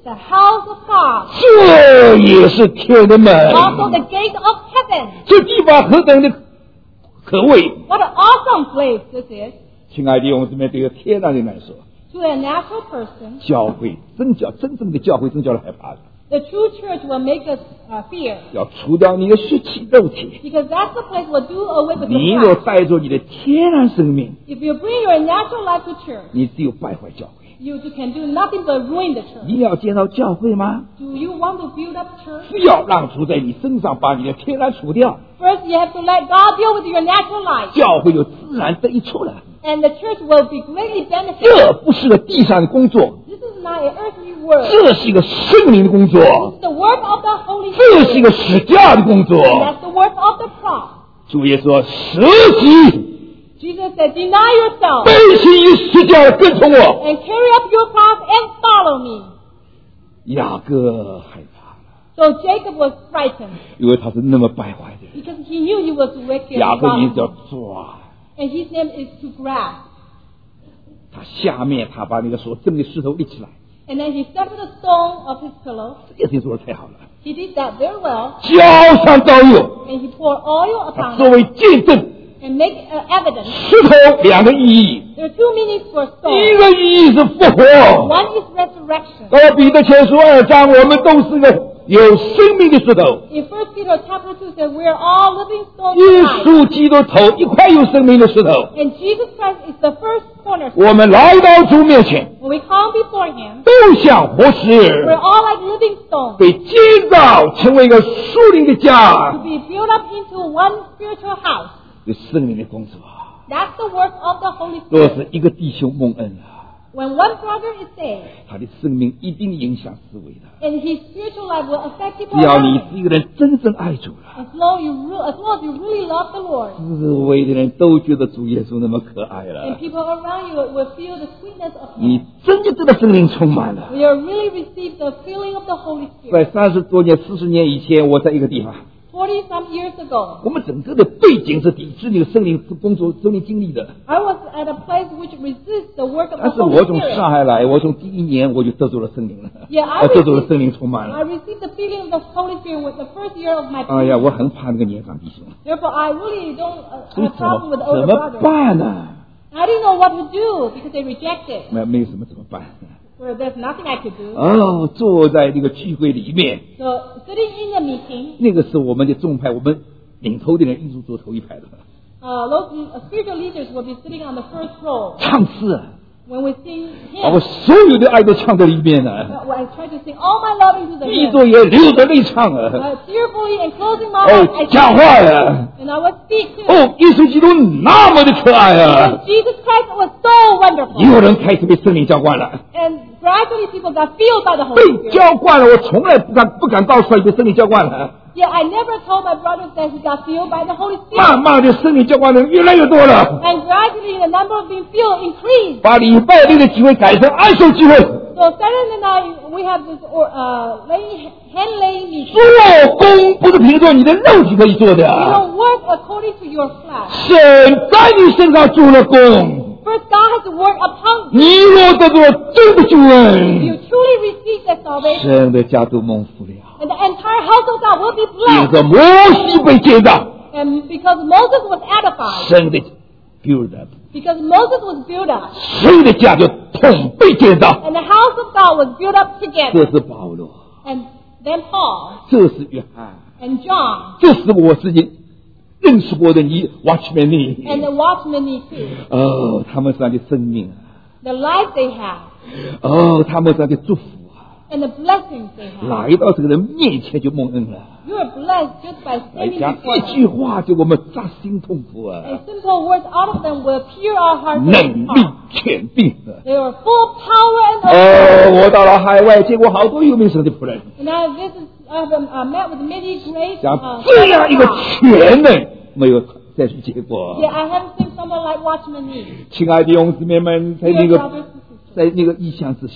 the house of God, 这也是天的门。 also the gate of heaven. 这地方何等的可畏！ What an awesome place this is. 亲爱的弟兄姊妹，对于天然人来说， To a natural person, 教会真教真正的教会真叫人害怕的， the true church will make us uh, fear. 要除掉你的血气肉体。 Because that's the place will do away with 你 your 若 flesh. 带着你的天然生命， If you bring your natural life to church, 你只有败坏教会。 you can do nothing but ruin the church. 你要建造教会吗？ Do you want to build up church? 需要让主在你身上把你的天然除掉， First, you have to let God deal with your natural life. 教会就自然得益处了。 And the church will be greatly benefited. 这不是个地上的工作， This is not an earthly work. 这是一个圣灵的工作， This is the work of the Holy 这是一 Spirit. 个使教的工作。 And that's the work of the cross. 主耶稣说：“舍己， Jesus said, deny yourself 背起你十架来跟从我。 and carry up your cross and follow me. ” 雅各害怕了， So Jacob was frightened 因为他是那么败坏的人。 because he knew he was wicked. 雅各名叫 And 抓， his name is to grab. 他下面他把那个所挣的石头立起来， And then he set up the stone of his pillow. 这件事做的太好了， He did that very well. 浇上膏油， And he poured oil 他 upon 作 it 为见证。 and make uh, evidence. 石头两个意义， There are two meanings for 一 stone. 个意义是复活。 One is resurrection. 到彼得前书二章，我们都是个有生命的石头。 In First Peter chapter two says we are all living stones 耶 of life. 稣基督头一块有生命的石头。 And Jesus Christ is the first cornerstone. 我们来到主面前， When we come before him, 都像活 we're 石， all like living stones 被建造成为一个属灵的 to 家。 be built up into one spiritual house. 有圣灵的工作， That's the work of the Holy 若 Spirit. 是一个弟兄蒙恩了， When one brother is saved, 他的生命一定影响思维的。 and his spiritual life will affect people 只要 around 你 him. 是一个人真正爱主了， As long, you re- as long as you really love the Lord, 思维的人都觉得主耶稣那么可爱 and 了。 people around you will feel the sweetness of 你 Him. 真的这个圣灵充满了。 We are really received the feeling of the Holy 在 Spirit. 三十多年、四十年以前，我在一个地方， Forty some years ago, 我们整个的背景是抵制那个圣灵工作、圣灵经历的。 I was at a place which resists the work of 但 the 是 Holy 我从 Spirit. 上海来，我从第一年我就得着了圣灵了， Yeah, I 我得着了 received, 圣灵充满 I 了。 received the feeling of the Holy Spirit with the first year of my 哎呀， preaching. 我很怕那个年长弟兄， Therefore, I really don't uh, 所以 have 怎 problem 么 with the 怎 older 么 brothers. 办呢？ I didn't know what to do because they rejected. 没没有什么怎么办？ Where there's nothing I could do. 哦，坐在那个聚会里面， So sitting in the meeting, 那个是我们的众派，我们领头的人一直坐头一排的， uh, those uh, spiritual leaders will be sitting on the first row 唱诗， when we sing 把我 hymns. 所有的爱都唱在里面了， Uh, I try to sing all my love into the 闭 hymn. 着眼流着泪唱啊。 Uh, tearfully and closing my eyes, 哦 I， 讲 sing. 话呀！ And I would speak too. 哦，耶稣基督那么的可爱 And 啊！ Jesus Christ was so wonderful. 有人开始被圣灵浇灌了， And gradually people got filled by the Holy 被 Spirit. 浇灌了，我从来不敢不敢告诉他被圣灵浇灌了。 Yeah, I never told my brothers that he got filled by the Holy 慢 Spirit. 慢的，圣灵浇灌的人越来越多了， And gradually the number of being filled increased. 把礼拜六的机会改成安守机会， So Saturday night we have this or, uh, laying, hand laying meeting. 做工不是凭着你的肉体可以做 You 的， don't work according to your flesh. 神在你身上做了工。 First, God has to work upon you. 你若得着真的救 You 恩， truly receive that salvation, 神的家都蒙福了。 and the entire house of God will be 因 blessed. 着摩西被建造， And because Moses was edified, 神的 build up， because Moses was built up, 神的家就统被建造。 and the house of God was built up 这 together. 是保罗， And then Paul 这是约翰， and John 这是我自己认识过的你 Watchman 你。 and the watchmen need too. 哦，他们上的生命啊， The life they have 哦，他们上的祝福啊， and the blessings they have. 来到这个人面前就蒙恩了。 You are blessed just by 来 standing 讲 before 一 them. 句话，就我们扎心痛苦啊， And simple words out of them will pierce our hearts 能 and 力 hearts. 权柄啊。 They are full of power and 哦，我到了海外，见过好多有名神的仆人， And I visit, I've uh, met with many great 像 uh, 这样一个 servants of God. 全能没有再去见过。 Yeah, I haven't seen someone like Watchman Nee. 亲爱的弟兄姊妹们，在 Dear 那个 brothers and sisters, 在那个意象之下，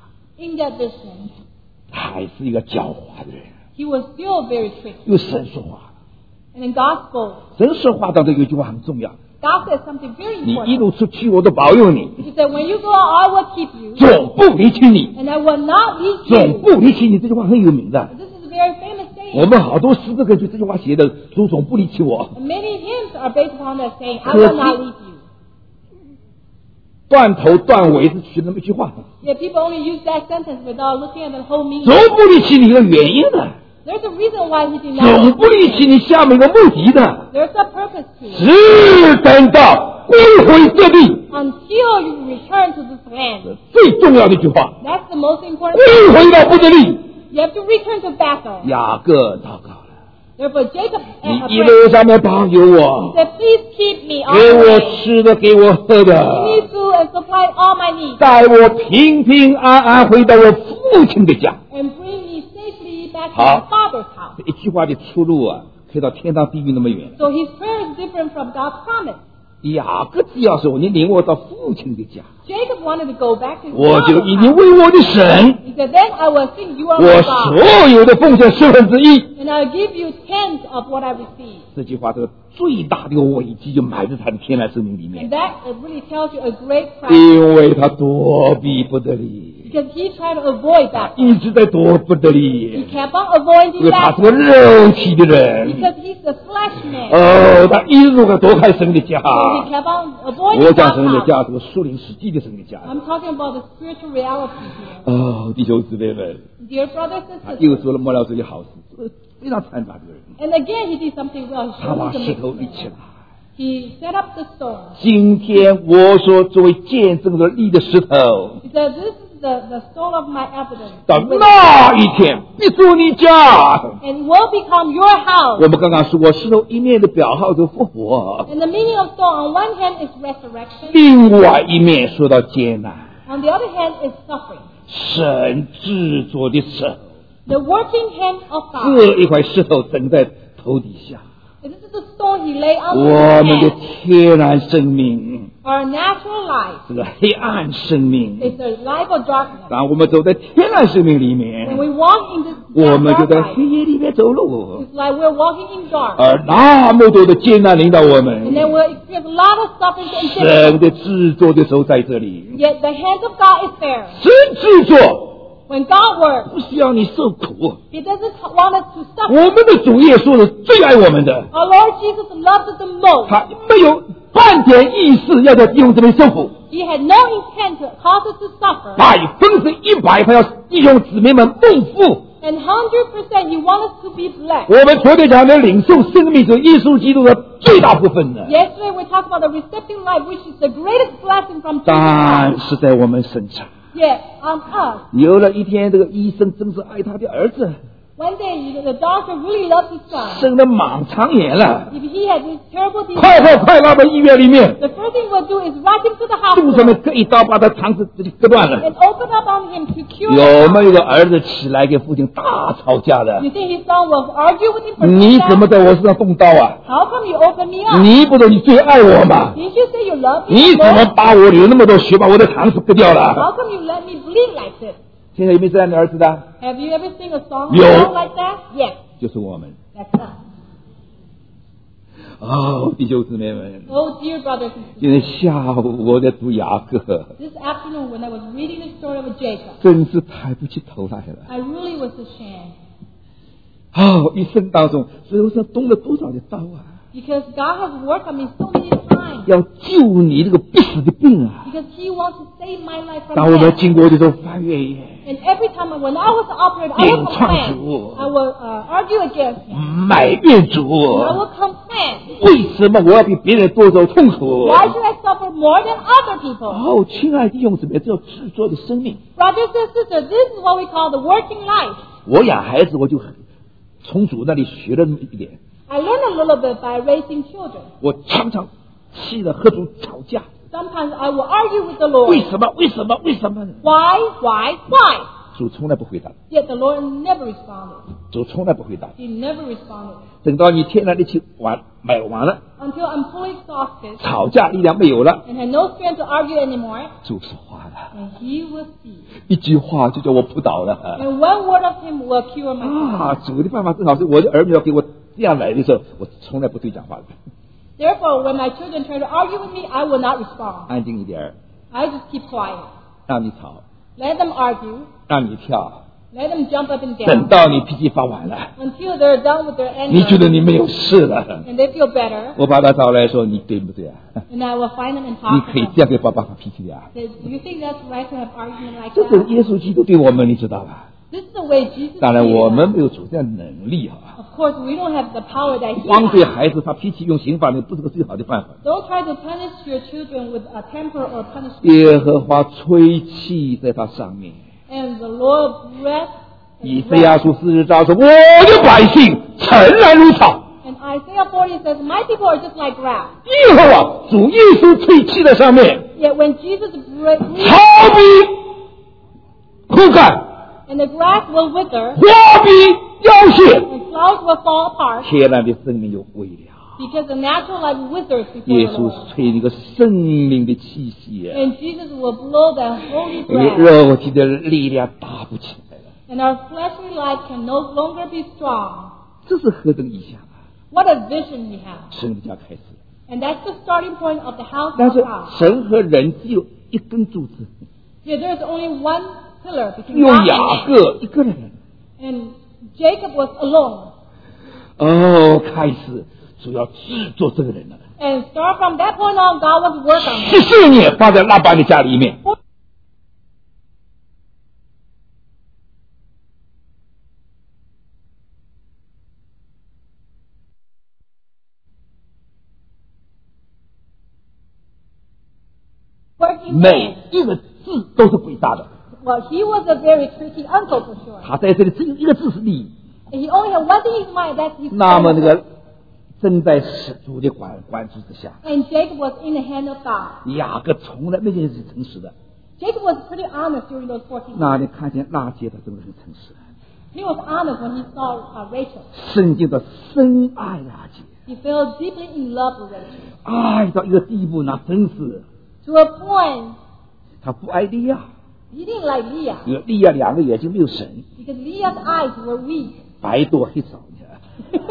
in that vision, 他还是一个狡猾的人， he was still very tricky. 有神说话。 And in God spoke. 神说话当中有一句话很重要， God said something very 你一 important. 路出去，我都保佑你。 He said, said, when you go out, I will keep you, 总不离弃你， and I will not leave 总 you. 不离弃你。这句话很有名的， This is a very famous 我 saying. 们好多诗歌可以就这句话写的，主总不离弃我。 And many hymns are based upon that saying, I will not leave you. 断头断尾是取那么一句话， Yet people only use that sentence without looking at the whole 总 meaning. 不离弃你的原因的， There's a reason why he did not 总不 leave 离 you. 弃你下面一个目的的， There's a purpose to it. 只等到归回这地， Until you return to this land. 最重要的一句话， That's the most important 归 thing. 回到不得力。 You have to return to Bethel. 雅各祷告了， Therefore, Jacob 你 uh, 一 prayed. 路上面保佑 He 我， said, please keep me on 给 the 我 way. 吃的，给我喝 Give 的， me food and supply all my needs. 带我平平安安回到我父亲的家。 And bring me safely back to 好。 my father's house. 这一句话的出路啊，可以到天堂地狱那么远。 So his prayer is different from God's promise. 雅各只要说，你领我到父亲的家， Jacob wanted to go back to his 我就 father's 已经 house. 为我的神， He said, then I will sing you are 我 my God. 所有的奉献十分之一。 And I'll give you tenth of what I receive. 这句话，这个最大的危机就埋在他的天然生命里 And 面， that it really tells you a great price. 因为他躲避不得力， Because he tried to avoid that. 一直在躲不得 He 力， kept on avoiding 因为他 that 是个肉体的人。 because he's a flesh man. 哦，他一路的躲开神的家。 So he kept on avoiding 我讲 God's 神的 house. 家，这个树林实际的神的家。 I'm talking about the spiritual reality here. 哦，弟兄姊妹们， Dear brothers and 他 sisters. 又做了末了这些好事，这个非常残大这个人。 And again, he did something well. He 他 showed 把 us a 石头立 mixed 起 man. 来。 He set up the stone. 今天我所作为见证的立的石头， He said, this is the, the stone of my evidence. 到那一天必住你家。 And will become your house. 我们刚刚说过，石头一面的表号是复活， And the meaning of stone on one hand is resurrection. 另外一面说到艰难， On the other hand is suffering. 神制作的手， The working hand of 这 God. 一块石头整在头底下， And this is the stone he lay on 我 his 们的 head. 天然生命， Our natural life 这个黑暗生命。 is the life of darkness. 当我们走在天然生命里 When 面， we walk in this 我们就 dark 在 life, 黑夜里面走路， it's like we're walking in dark. 而那么多的艰难领导我 And 们， then we'll experience a lot of suffering and 神 difficulty. 的制作的手在这里， Yet the hand of God is there. 神制作 When God works, 不是要你受苦， He doesn't want us to 我 suffer. 们的主耶稣是最爱我们的， Our Lord Jesus loves us the most. 他没有半点意思要在弟兄姊妹受苦， He had no intent to cause us to suffer. 百分之一百他要弟兄姊妹们蒙福。 And one hundred percent He wants us to be blessed. 我们昨天讲的领受生命是耶稣基督的最大部分的， Yesterday we talked about the receptive life, which is the greatest blessing from Jesus 但 Christ. 是在我们身上。 Yet on us, 有了一天，这个医生真是爱他的儿子， one day the doctor really loved his son. 生了盲肠炎了， If he had this terrible 快快 disease, 快拉到医院里面， the first thing we'll do is rush him to the 肚上面 hospital 割一刀，把他肠子直接割断了。 and open up on him to cure 有 him. 没有个儿子起来跟父亲大吵架的？ You think his son will argue with him for 你 doing 怎么 that? 在我身上动刀啊？ How come you open me up? 你不是你最爱我吗？ Didn't you say you love me? 你 the 怎么 most? 把我流那么多血，把我的肠子割掉了？ How come you let me bleed like this? 现在有没有这样的儿子的？ Have you ever sing a song, Yo. song like that? Yes, 就是我们。 that's us. 哦，弟兄姊妹们， Oh, dear brothers and sisters. 今天下午我在读雅各， This afternoon when I was reading the story of Jacob, 真是抬不起头来了。 I really was ashamed. 哦，一生当中，手上动了多少的刀啊！ Because God has worked on me so many times. 要救你这个必死的病啊！ Because He wants to save my life from 当我们 death. 经过的时候翻越野， And every time when I was operated, I will 顶撞 complain. 主， I will uh, argue against Him. 埋怨主， I will complain. 为什么我要比别人多受痛苦？ Why should I suffer more than other people? 哦，亲爱的弟兄姊妹，这叫制作的生命。 Brothers and sisters, this is what we call the working life. 我养孩子，我就从主那里学了那么一点。 I learned a little bit by raising children. 我常常气得和主吵架， Sometimes I will argue with the Lord. 为什么？为什么？为什么？ Why? Why? Why? 主从来不回答， Yet the Lord never responded. 主从来不回答。 He never responded. 等到你天然的气完买完了， Until I'm fully exhausted 吵架力量没有了， and had no strength to argue anymore, 主说话了， and He will see. 一句话就叫我扑倒了。 And one word of Him will cure my sin. 啊，主的办法正好是我的儿女要给我这样来的时候，我从来不对讲话的， Therefore, when my children try to argue with me, I will not respond. 安静一点儿。 I just keep quiet. 让你吵， Let them argue. 让你跳， Let them jump up and 等 down 到你脾气发完了， until they're done with their 你觉 anger 得你没有事了， and they feel better. 我把他找来说，你对不对啊？ And I will find them and 你 talk 可以 to 这 them. 样跟爸爸发脾气的啊？ Say, do you think that's right to have argument like 这是 that? 耶稣基督对我们，你知道吧？ This is the way Jesus 当然， treated 我 us. 们没有主这样的能力哈。 Of course, we don't have the power that he 光对 has. 孩子发脾气用刑罚，那不是个最好的办法。 Don't try to punish your children with a temper or punishment. 耶和华吹气在他上面。 And the Lord breath 以 and 赛亚 breath. 书四十章说：“我的百姓诚然如草。 And Isaiah forty says, my people are just like grass. ” 耶和华主耶稣吹气在上面， Yet when Jesus breathes, 草必枯干， and the grass will wither, 花必凋谢， and flowers will fall apart, 天然的生命就毁了。 because the natural life withers 耶 before the 稣 Lord. 吹那个生命的气息啊， And Jesus will blow the holy 那个 breath, 肉体的力量打不起来了。 and our fleshly life can no longer be strong. 这是何等意象啊！ What a vision we have. 神的家开始， And that's the starting point of the house 但 of 是 God. 神和人只有一根柱子， Here there's only one pillar 只 between 有 God 雅 and 各一个人。 And Jacob was alone. 哦，开始主要制作这个人了。 And start from that point on, God wants to work on 十 him. 四年放在拉班的家里面， Working 每 there. 一个字都是伟大的。 Well, he was a very tricky uncle for sure. 他在这里只有一个字是利益。 And he only had one thing in his mind, that's his 那么那 benefit. 个正在使主的管管制之下， And Jacob was in the hand of God. 雅各从来没见是诚实的。 Jacob was pretty honest during those fourteen 那 years. 你看见拉结，他真的很诚实。 He was honest when he saw uh, Rachel. 圣经的深爱拉结， He fell deeply in love with Rachel. 爱到一个地步，那真是 To a point, 他不爱利亚， he didn't like Leah. 因为利亚两个眼睛没有神， Because Leah's eyes were weak. 白多黑少呢。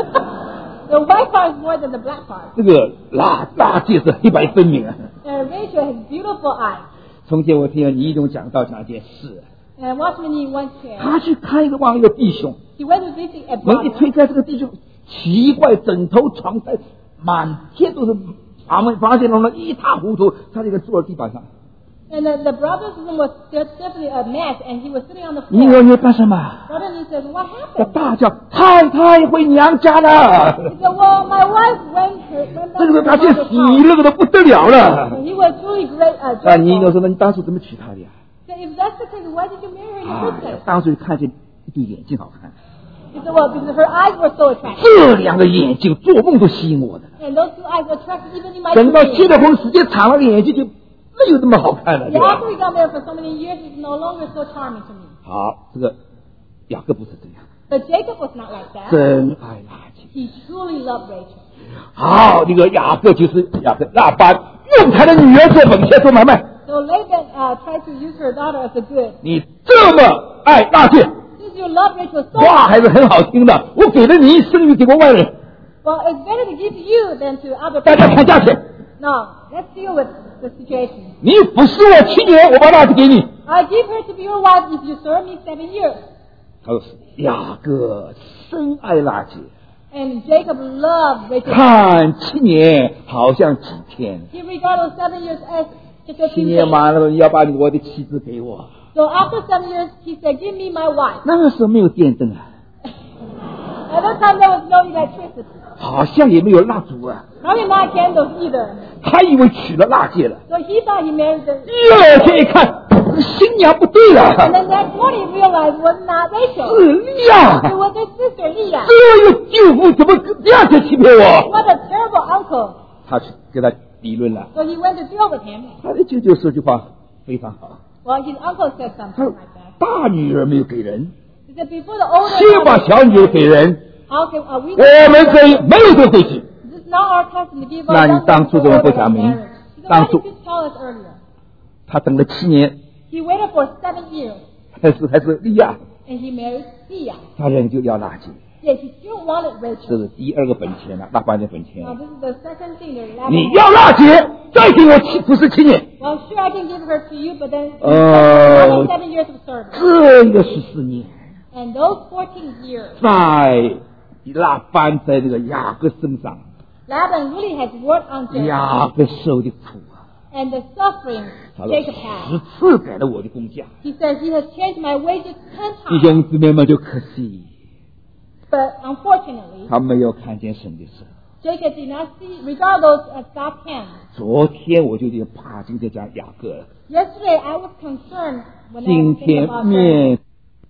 The white part is more than the black part. 这个拉拉结是黑白分明啊。 And Rachel has beautiful eyes. 从前我听了倪总讲到讲一件事， And Watchman Nee once shared, 他去看一个望一个弟兄， he went to visit a 门一 brother. 推开，这个弟兄奇怪，枕头床单满天都是，房门房间弄得一塌糊涂，他这个坐在地板上。 And the, the brother's room was definitely a mess, and he was sitting on the 你说 floor. 你干什么？ Brother Nee said, what 他 happened? 大叫：“太太回娘家了 He！” said, well, my wife went, to, went 这 back 个 to 他 her 现 mother's 喜 house. 乐的不得了了。 And he was truly great, uh, 那你 joyful. 就说，那你当初怎么娶她的呀？ He said, if that's the case, why did you marry her in the 哎 first 呀 place?， 当初看见一对眼睛好看， He said, well, because her eyes were so attractive. 这两个眼睛做梦都吸引我的。 And those two eyes attracted even in my 等到 dreams. 结了婚，时间长了，眼睛就没有那么好看了，对 Yeah, 吧 after？we got married for so many years, it's no longer so charming to me. 好，这个雅各不是这样， But Jacob was not like that. 真爱拉结。 He truly loved Rachel. 好，那个雅各就是雅各拉班用他的女儿做本钱做买卖。 So Laban uh, tried to use her daughter as a good. 你这么爱拉结， Since you love Rachel so 话 much, 还是很好听的。我给了你，生育给过外人， well, it's better to give to you than to other 大家 people. 看价钱。 No, let's deal with the situation. 你不是我七年，我把拉结给你。 I give her to be your wife if you serve me seven years. 他说雅各深爱拉结， And Jacob loved Rachel. 看七年好像几天， He regarded seven years as just a 七 few 年 days. 完了，要把我的妻子给我。 So after seven years, he said, give me my wife. 那个时候没有电灯啊， At that time, there was no electricity. 好像也没有蜡烛啊， Probably not candles either. 他以为娶了拉结了。 So he thought he married the... 第二天一看，新娘不对 And 了， then next morning, he realized it was not Rachel. 是利亚。 It was his sister, Leah. 这个舅父怎么这样子欺骗我？ What a terrible uncle. 他去跟他理论了， So he went to deal with him. 他的舅舅说句话非常好， Well, his uncle said 他 something 说 like that. 大女儿没有给人， He said, before the older 先把 daughter 小女儿给人， how can uh, we... 我们可以没有这个规矩。 This is not our custom to give 那 our 你 young 当 ones 初 the 怎么不 order 讲 of 明 marriage? He said, 当 why 初 did you tell us earlier? 他等了七年， He waited for seven years, 还是还是利亚， and he married Leah. 他人就要拉结。 Yes, he still wanted 这 Rachel. 是第二个本钱了，拉班的本钱 Now 了。 this is the second thing that Laban 你要那姐，再给我亲，不是亲人。 Well, sure, I can give her to you, but then Oh. another seven years of service. 这个十四年， And those fourteen years, 在拉班在这个雅各身上， Laban really has worked on Jacob. 雅各受的苦啊， And the suffering 他说 Jacob had. 十次改了我的工价。 He says he has changed my wages ten 弟 times. 兄姊妹们，就可惜 But unfortunately, 他没有看见神的手。 Jacob did not see, regard those as God's hand. 昨天我就有点怕，今天讲雅各了。 Yesterday, I was concerned when I 今 was thinking 天 about Jacob. 面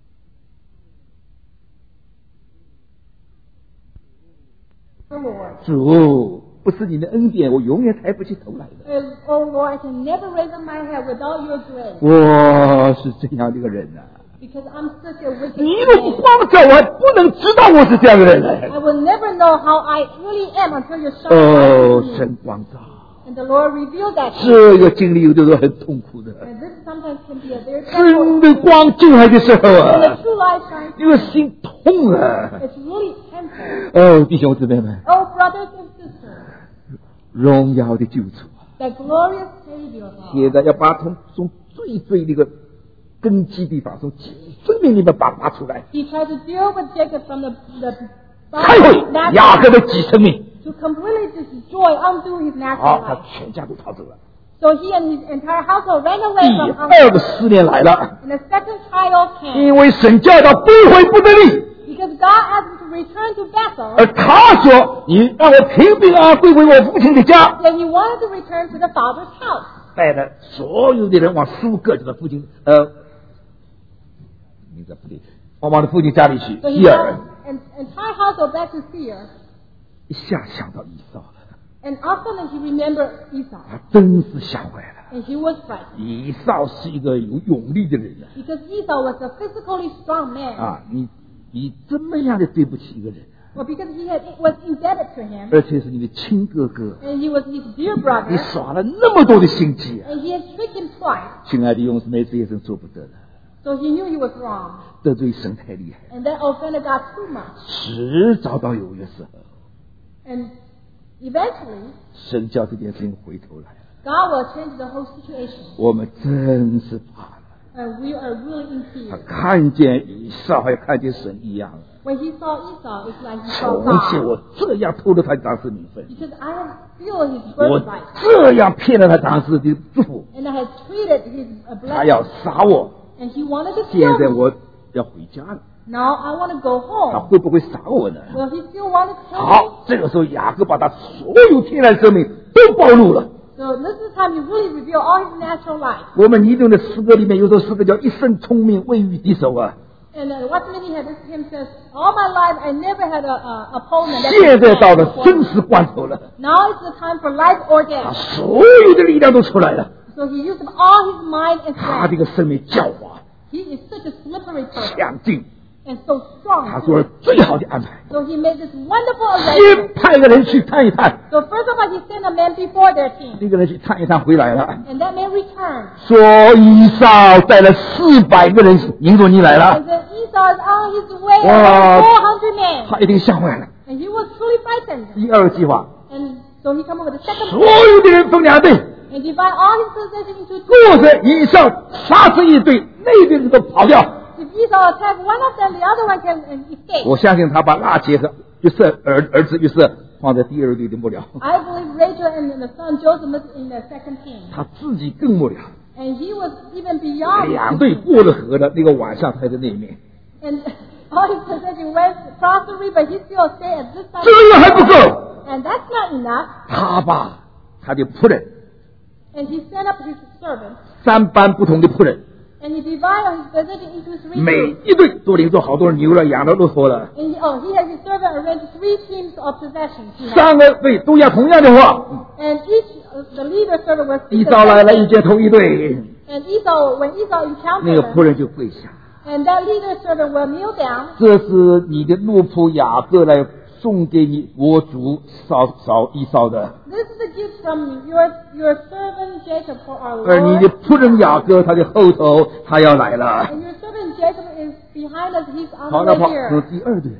主不是你的恩典，我永远抬不起头来的。 Uh, oh Lord, I can never raise up my head without your grace. 我是这样的一个人呐、啊， Because I'm such a wicked 你若不 man. 光照，我还不能知道我是这样的人呢。 I will never know how I really am until you shine 哦 light，on me. 神光照， And the Lord revealed that to me. 这个经历有的时候很痛苦的。 And this sometimes can be a very 真 painful 的 experience. 光进来的时候 When 啊 the，true light shines, 因为心痛啊。 it's really painful. 哦，弟兄姊妹们， Oh, brothers and sisters, 荣耀的救主啊， the glorious Savior of all. 现在要把从从最最那个根基地方，从生命里面把拔出来， He tried to deal with Jacob from the, the 拆毁 natural 雅各的己生命。 to completely destroy, undo his 好， natural 他 life. 全家都逃走了。 So he and his entire household ran 第 away from 二 Uncle. 个试炼来了， And the second trial came 因为神叫他归回不得力， because God asked him to return to Bethel. 而他说：“你让我平平安安归回我父亲的家。 Then he wanted to return to the father's house. ” 带着所有的人往十五个就是父亲呃，名字不对，往往的父亲家里去。 So he 第二 brought an entire household back to Seir. 一下想到以扫了， And often he remembered Esau. 他真是吓坏了。 And he was frightened 以扫是一个有勇力的人啊！ because Esau was a physically strong man. 啊，你你怎么样的对不起一个人， Well, because he had, was indebted to him. 而且是你的亲哥哥， And he was his dear 你 brother. 耍了那么多的心机啊！ And he had tricked him twice. 亲爱的勇士妹，这些人做不得的， So he knew he was wrong. 得罪神太厉害， And that offended God too much. 迟早到有一个时候， And eventually, 神叫这件事情回头来了， God will change the whole situation. 我们真是怕了。 And we are really in 他 fear. 看见以扫，还看见神一样。 When he saw Esau, it's like he saw 从前 God. 我这样偷了他当时名分， Because I have steal his 我 birthright. 这样骗了他当时的祝福， And I have treated his uh, 他要 blessing. 杀我。 And he wanted to 现 kill 在 me. 我要回家了， Now I want to go 他 home. 会不会杀我呢？ Will he still want to kill me? 好，这个时候雅各把他所有天然生命都暴露了。 So this is the time he really revealed all his natural life. 我们尼顿的诗歌里面有首诗歌叫“一生聪明未遇敌手”啊， And uh, Watchman had this hymn says, all my life I never had a uh, opponent that 现 could 在到 stand 了 before 生 me. 死关头了， Now is the time for life or 他 death. 所有的力量都出来了， So he used up all his mind and 他 strength. 这个生命狡猾、 He is such a slippery person 强劲， and so strong. 他做了最好的安排。 So he made this wonderful 先 arrangement. 派个人去探一探， So first of all, he sent a man before their king. 这个人去探一探回来了， And that man returned. 说以扫带了四百个人迎着你来了， And then Esau is on his way, Wow. four hundred men. 他一定吓坏了。 And he was truly frightened. 第二个计划， And so he came up with a second 所 plan 有的人分两队， and divide all his possessions into two. 若是以扫杀死一队，那一队人都跑掉。 If Esau attacks one of them, the other one can uh, escape. 我相信他把拉结和约瑟儿儿子约瑟放在第二队的末了， I believe Rachel and the son Joseph was in the second team. 他自己更末了。 And he was even beyond. 两队过了河的那个晚上，他在那面， And all his possessions went across the river. He still stayed at this side. 这样还不够， And that's not enough. 他把他的仆人 And he sent up his servants. 三班不同的仆人， And he divided his possessions into three 每 teams. 一队都领着好多牛了、羊了、骆驼了， And he, oh, he had his servant arrange three teams of possessions. He had. 三个队都讲同样的话。 And each, uh, the leader servant was 以扫来了，一见同一队， And Esau, when Esau 那 encountered 个 them, 仆人就跪下。 and that leader servant will kneel down. 这是你的奴仆雅各来送给你我主扫扫以扫的， This is a gift from your your servant Jacob for our 而你的 Lord. 仆人雅各他的后头他要来了。 And your servant Jacob is behind us. He's on 跑 the 了 way 跑，是 here. 第二队了。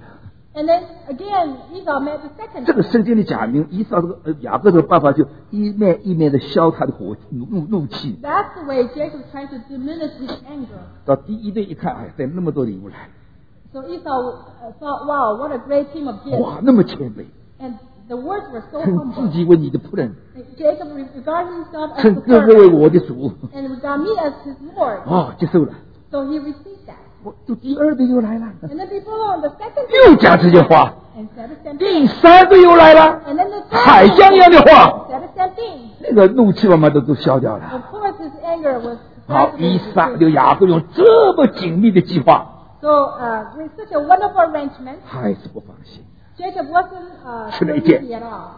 And then again, Esau met the second 这个 time. 圣经里讲明，以扫这个呃雅各这个办法就一面一面的消他的火怒怒怒气。 That's the way Jacob tried to diminish his anger. 到第一队一看，哎，带那么多礼物来， So Esau uh, thought, wow, what a great team of gifts. 哇，那么谦卑， And the words were so 称 humble. 自己为你的仆人， Jacob regarded himself as 称 the 哥哥为 servant 我的主， and regard me as his Lord. 哦，接受了。 So he received that. 我就第二队又来了， And then before on the second 又讲这些话。 and said the same 第 thing. 三队又来了， And then the 海 third 象一样的话， said the same thing. 那个怒气慢慢都都消掉了。 Of course, his anger was 好， gradually 以撒 reduced. 就雅各用这么紧密的计划， So uh, with such a wonderful arrangement, 还是不放心。 Jacob wasn't uh, 是哪一 too 件？ easy at all.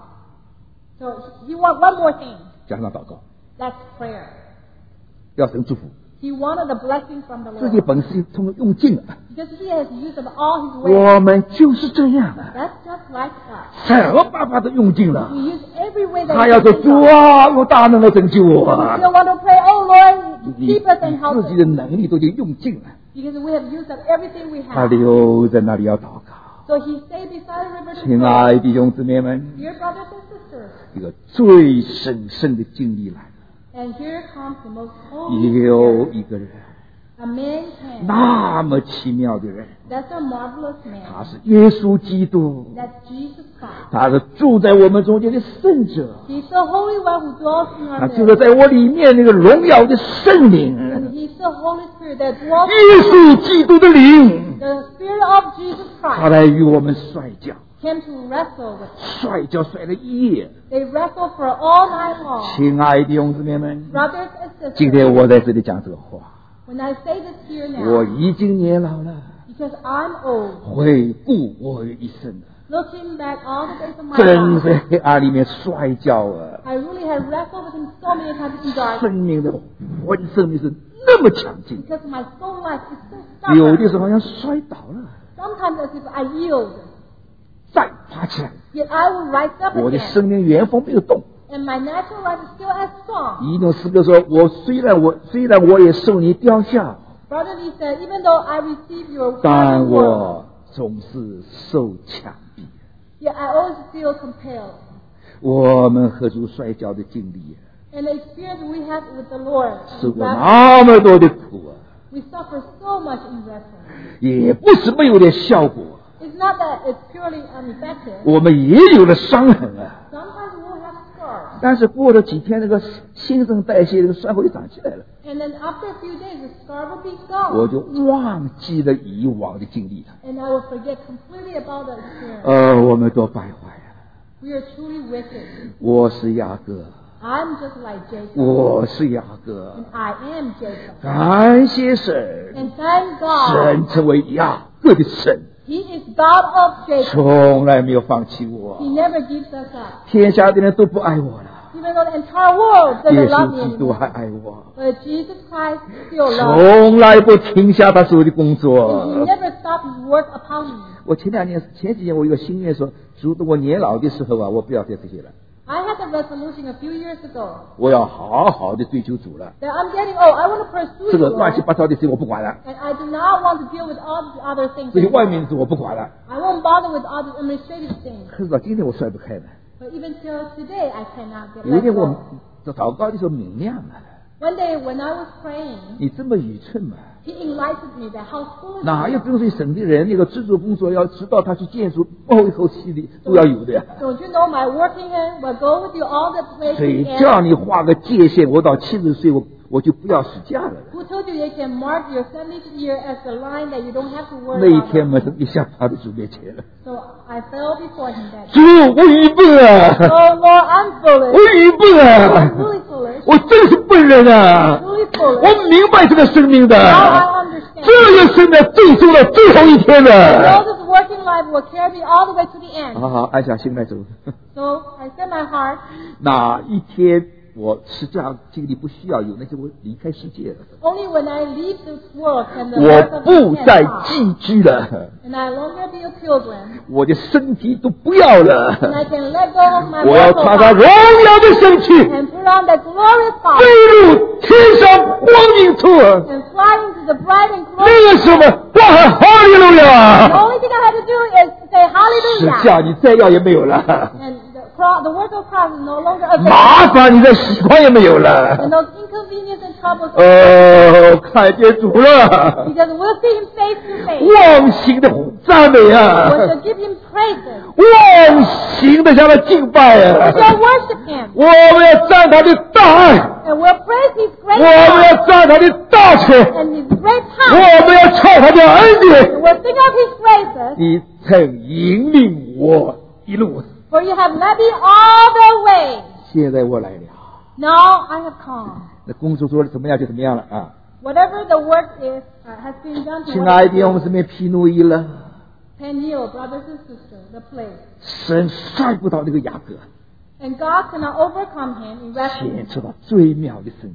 So he wanted one more thing. 加上祷告， That's prayer. 要神祝福， He wanted a blessing from the 自己 Lord 本事通通用尽了。 because he has used of all his ways. 我们就是这样的， That's just like us. 什么办法都用尽了 We。use every way that 他 we 要说 can 主 think of. 啊，用大能来拯救我 We 啊！ still want to pray, oh Lord, 你 keep us and help 自己 us. 的能力都已经用尽了， Because we have used up everything we 他 have. 留在那里要祷告。 So he stayed beside the river to 亲 pray. 爱的弟兄姊妹们， Dear brothers and sisters, 一个最神圣的经历来了。 and here comes the most holy 有 Spirit. 一个人， A man came. 那么奇妙的人， That's a marvelous 他 man. 是耶稣基督， That's Jesus Christ. 他是住在我们中间的圣者， He's the Holy One who dwells in 他 our 就是 midst. 在我里面那个荣耀的圣灵， And He's the Holy Spirit that dwells 耶稣基督的灵， The Spirit of Jesus 他 Christ 来与我们摔跤， came to wrestle with us. 摔跤摔了一夜。 They wrestled for all night long. 亲爱的弟兄姊妹们， Brothers and 今天 sisters, 我在这里讲这个话， when I say this here 我 now, 已经年老了， because I'm old, 回顾我一生， looking back all the days of my 真 life, 在黑暗里面摔跤啊！ I really have wrestled with Him so many times in 生 darkness 命的魂生命是那么强劲， because my soul life is so 有的 stubborn. 时候好像摔倒了， Sometimes as if I yield, 再爬起来， yet I will rise up 我的 again, 生命原封没有动。 and my natural life is still as strong. 一种诗歌说：“我虽然我虽然我也受你雕像， Brother Lee said, even though I receive your 但 word, 我总是受强逼。 yet I always feel compelled. ” 我们和主摔跤的经历， And the experience we have with the Lord, 吃 in 过 wrestling, 那么多的苦啊， we suffer so much in wrestling. 也不是没有点效果， It's not that it's purely ineffective. 我们也有了伤痕啊。 Sometimes we'll have scars. 但是过了几天，那个新陈代谢，那个酸会长起来了， And then after a few days, the scar will be gone. 我就忘记了以往的经历了。 And I will forget completely about the experience. 呃，我们多败坏啊！ We are truly wicked. 我是雅各， I'm just like Jacob. 我是雅各 And，I am Jacob. 感谢神， And thank God, 神成为雅各的神， He is God of Jacob. 从来没有放弃我 He。never gives us up. 天下的人都不爱我了， Even though the entire world 耶 doesn't love 稣 me 基督还 anymore. 爱我， But Jesus Christ still loves me. 从来不停下他手的工 And He 作。 never stopped His work upon me. 我前两年前几年我有个心愿说，主等我年老的时候啊，我不要再这些了， I had the resolution a few years ago 我要好好的追求主了。 that I'm getting old. I want to pursue 这 the 个乱七 Lord. 八糟的事我不管了， And I do not want to deal with all the other things. 这些 anymore. 外面的事我不管了。 I won't bother with all the administrative things. 可是到今天我甩不开了。 But even till today, I cannot get 有一 let 天我 go. 在祷告的时候明亮了， One day when I was praying, 你这么愚蠢嘛？ He enlightened me that how foolish 哪 I 有 am. 跟随神的人那个制作工作要直到他去建筑后一口气的都要有的呀？ Don't you know my working hand will go with you all the places 谁 and 叫你画个界限？我到七十岁我我就不要使假了。 who told you you can mark your seventieth year as the line that you don't have to 那 worry 一 about? 天嘛，一下爬到主面前了。 So I fell before Him that day. 主，我愚笨啊！ Oh Lord, I'm 我 foolish. 愚笨 I'm 啊！ really foolish. 我真是笨人 I'm 啊！ really foolish. 我明白这个生命的， Now I understand. 这个生命最终的最后一天 I 的。 know this working life will carry me all the way to the end. 好好按下心来走。 So I set my heart. 哪一天我是这样经历不需要有，那天我离开世界了， Only when I leave this world can the 我 rest of 不 the 再 end 寄居了， and I no longer be a pilgrim. 我的身体都不要 And 了， I can let go of my 我要 mortal 穿上荣 body 耀的身躯， and put on the glorious 飞 body 入天上光明处。 and fly into the bright and 那 glorious. 个时候，我喊哈利路 The 亚， only thing I had to do is say say 十 hallelujah. 架你再要也没有了， And the, cross, the work of cross is no longer available. 麻烦你再喜欢也没有 And 了。 those inconvenience and troubles 哦，看见主了， because we'll see him face to face. 忘形的赞美 We 啊， shall give him praises. 忘形的向他敬拜 We 啊， shall worship him. 我们要赞他的大爱， And we'll praise his 我 great 们 love 要赞他的大权， and his great 我 power. 们要唱他的恩典。 And we'll sing of his graces. 你曾引领我一路， For you have led me all the way. 现在我来了。 Now I have come. 那公主说的怎么样就怎么样了啊！ Whatever the work is, uh, has been done to 亲 what 爱 it 的，我 is. 们这边皮努伊了， Peniel, brothers and sisters, the plague. 神摔不到那个雅各， And God cannot overcome him in 显 wrestling. 出了最妙的生命。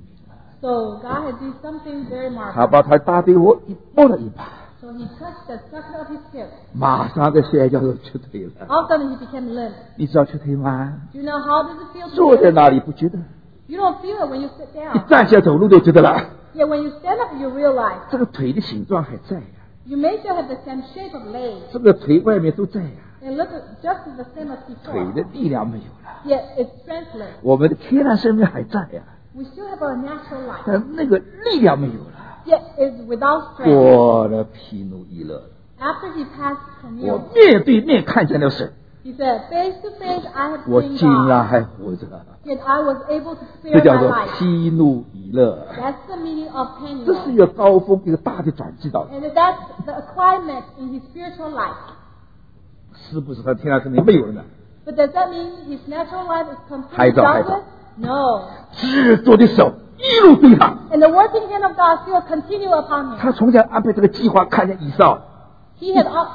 So God has done something very 他 marvelous. 把他大腿我一摸了一把， So he touched the socket of his hip. 马上在摔跤就瘸腿了。 All of a sudden he became limp. 你知道瘸腿吗？ Do you know how does it feel 坐 to 在 you? 那里不觉得， You don't feel it when you sit 一 down. 站起来走路都觉得了。 Yet when you stand up, you realize 这个腿的形状还在呀、 you may still have the same shape of legs. 这个腿外面都在呀、 It looks just the same as 腿 before. 的力量没有了， Yet it's strengthless. 我们的天然生命还在呀、 We still have our natural life. 但那个力量没有了。 Yet it's without strength. 过了皮努伊勒， After he passed 我 Peniel, 面对面看见了神， he said, face to face, I have 我 seen 竟然 God. 还活着， Yet I was able to 这 spare 叫 my 做 life. 皮努伊勒。 That's the meaning of 这是 Peniel. 一个高峰，一个大的转机到， And that's the climax in his spiritual life. 是不是他天然生命没有了呢？ But does that mean his natural life is 还 completely 早还 done 早 with? No. 制作的手一路对他， And the working hand of God still continue upon him. 他从前安排这个计划，看见以扫 He had all,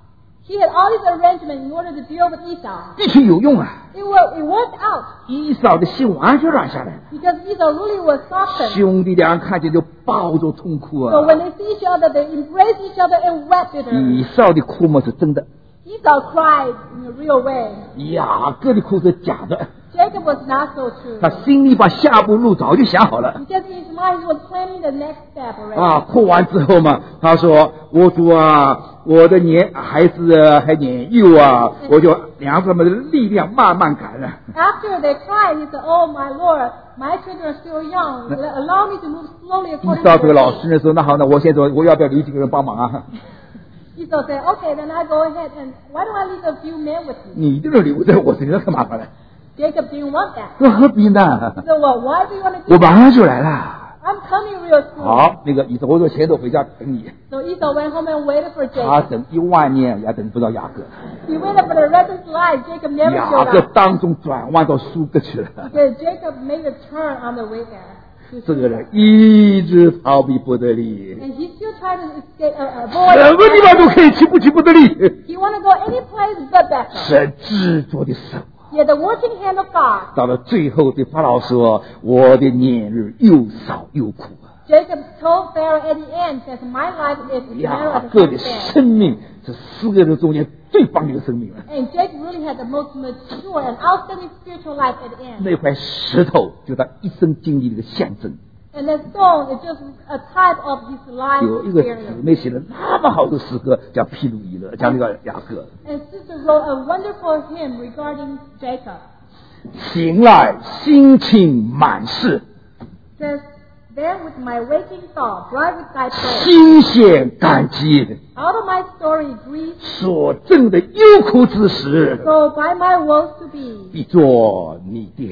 he had all these arrangements in order to deal with Esau. 必须有用啊！ It, wo- it worked out 以扫的心完全软下来了， because Esau really was softened. 兄弟俩看见就抱着痛哭 So 啊！ when they see each other, they embrace each other and wept 以 bitterly. 扫的哭嘛是真的， Esau cried in a real way. 雅各的哭是假的， Jacob was not so true. 他心里把下步路早就想好了。 Because in his mind, he was planning the next step already. 啊，哭完之后嘛，他说：“我主啊，我的年孩子还年幼啊，我就量他们的力量慢慢赶了。 After they cried, he said, Oh, my Lord, my children are still young. Let- Allow me to move slowly ” 一 according 到 to 这个 your 老 faith. 师呢说：“那好，那我先说，我要不要留几个人帮忙啊？ Esau said, Okay, then I go ahead and why don't I leave a few men with you? 你这个留在我身上干嘛烦呢？ Jacob didn't want that. 说何必呢？ He said, Well, why do you want to 我 do 马 that? 上就来了。 I'm coming real soon. 好，那个意思，我说先走回家等你。 So Esau went home and waited for 他 Jacob. 等一万年也等不到雅各， He waited for the rest of his life. Jacob never 雅 showed 各 up. 当中转弯到苏格去了。 Because Jacob made a turn on the way there. to 这个 Shur. 人一直逃避不得力， And he still tried to escape, uh, avoid. 什么地方都可以去，不去不得力。 He wanted to go any place but Bethel. 神制作的手， Yet the working hand of God. 到了最后对法老说：“我的年日又少又苦啊 Jacob told Pharaoh at the end, says, My life is！” as 雅 narrow as 各 a 的 span. 生命是四个人中间最棒的一个生命了。 And Jacob really had the most mature and outstanding spiritual life at the end. 那块石头就他一生经历的一个象征。 And that stone is just a type of his life 有一个姊 experience. 妹写了那么好的诗歌，叫《毗卢伊勒》，讲那个雅各。 And sister wrote a wonderful hymn regarding Jacob. 醒来，心情满是， Says, There with my waking thought, bright with thy praise, 心显感激， out of my story grief, 所证的忧苦之时， so by my woes to be, 必作你殿。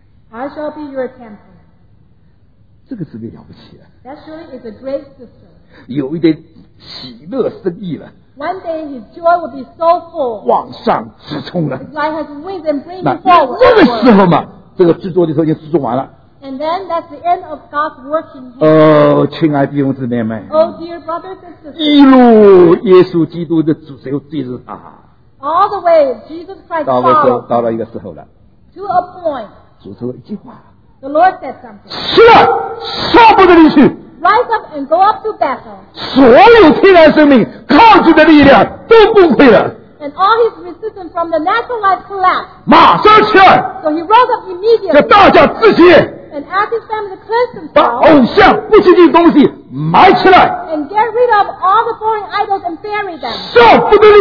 I shall be your temple. 这个姊妹了不起啊！ That surely is a great sister. 有一点喜乐生意了， One day his joy will be so full, 往上直冲了。 like has wings and bring 那 him forward. 那个时候嘛，这个制作的时候已经制作完了。 And then that's the end of God's working here. 哦，亲爱的弟兄姊妹们， Oh, dear brothers and sisters, 一路耶稣基督的主谁追着他， all the way Jesus Christ 到个时候 followed 到了一个时候了， to a point. 主说一句话： The Lord said something. 起来，上不得里去。 Rise up and go up to Bethel. 所有天然生命抗拒的力量都崩溃了， And all his resistance from the natural life collapsed. 马上起来， So he rose up 要 immediately 大家自洁， and asked his family to cleanse 把 themselves 偶像不洁净的东西埋起来， and get rid of all the foreign idols and bury them. 上不得力，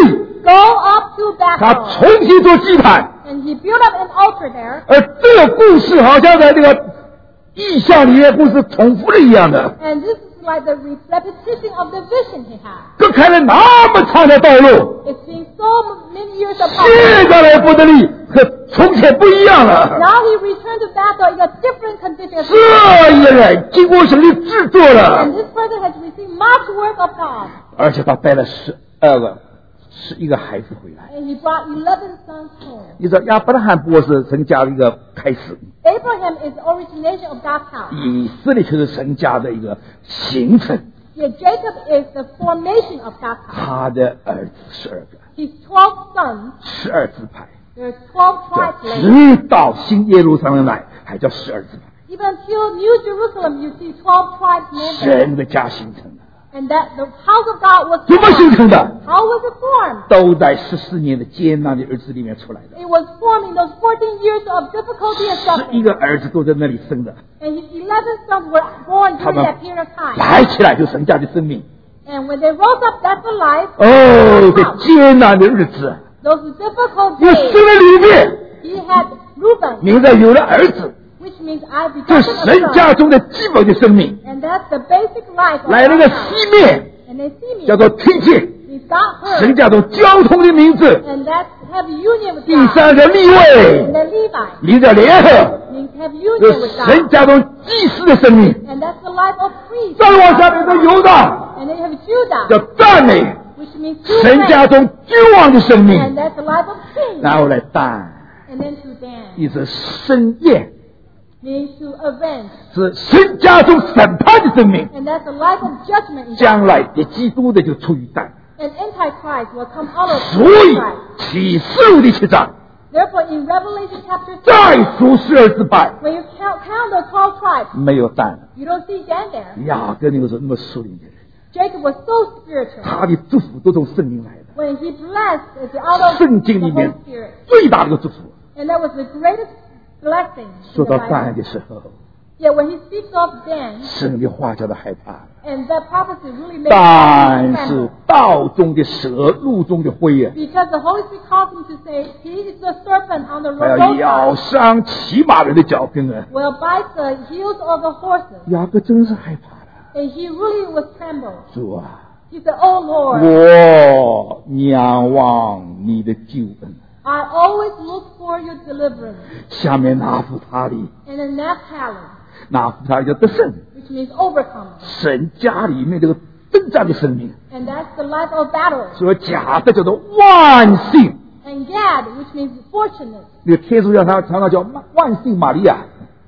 go up to 他 Bethel. 重新做祭坛， And he built up an altar there. 而这个故事好像在这个意象里面故事重复了一样的， And this is like the re- repetition of the vision he had. 隔开了那么长的道路， It's been so many years apart. 现在来伯特利和从前不一样了。 Now he returned to Bethel in a different condition. 这一人经过神的制作 And 了， this person has received much work of God. 而且他带了十二个十一个孩子回来。 And he brought eleven sons home. 你知道亚伯拉罕博士神家的一个开始， Abraham is the origination of God's house. 以色列就是神家的一个形成。 Yet Jacob is the formation of God's house. 他的儿子十二个， His twelve sons, 十二支派， there are twelve tribes later. 直到新耶路撒冷来，还叫十二支派。 Even until New Jerusalem, you see twelve tribes named there. 神的家形成了， And that the house of God was 怎么形 formed. 成的？ How was it formed? 都在十四年的艰难的日子里面出来的。 It was formed in those fourteen years of difficulty and 十一 suffering. 个儿子都在那里生的， And his eleven sons were born 他 during 们 that period of time. 来起来就神家的生命。 And when they rose up, that's the life. 哦，这艰难的日子， Those difficult 又 days, 生了里面， he had Reuben, 明白有了儿子， which means I 这 begotten 神 a son. 家中的基本的生命。 And that's the basic life of 来了个 God's house. 西面， And then Simeon 叫做听见， means God 神 heard. 家中交通的名字。 And that's have union with 第 God. 三个立 And 位， then Levi 名叫联合， means have 这 union with 神 God. 家中祭司的生命。 And that's the life of priests. 再往下面的犹大， And then you have Judah, 叫赞美， which means to 神 reign. 家中君王的生 And 命。 that's the life of kings. 然后来但， And then to Dan 意思深夜 means to avenge. 是神家中审判的生命。 And that's the life of judgment in 将 God. 来的基督的就出于但， And Antichrist will come out of 所以 Christ. 启示录的七章 Therefore, in Revelation chapter 再 six, 数十二支派， when you count, count the twelve tribes, 没有但。 you don't see Dan there. 雅各那个时候那么属灵的人， Jacob was so spiritual. 他的祝福都从圣灵来的。 When he blessed, it's out of 圣经里 the 面 Holy Spirit. 最大的一个祝福， And that was the greatest blessing. in 说 the 到但 Bible. 的时候， Yet when he speaks of Dan, 神的话叫他害怕。 and that prophecy really makes 但 him 是 tremble. 道中的蛇，路中的灰啊， Because the Holy Spirit calls him to say, he is the serpent on the 还要咬 roadside, 伤骑马人的脚跟啊！ will bite the heels of the horses. 雅各真是害怕了。 And he really was trembled. 主啊， He said, Oh Lord, 我仰望你的救恩。 I always look for your deliverance. 下面拿弗他利， And then Naphtali, 拿弗他利叫得胜， which means overcome. 神家里面这个征战的生命。 And that's the life of battle. 所以贾的叫做万幸， And Gad, which means fortunate. 那个天主教他常常叫万幸玛利亚，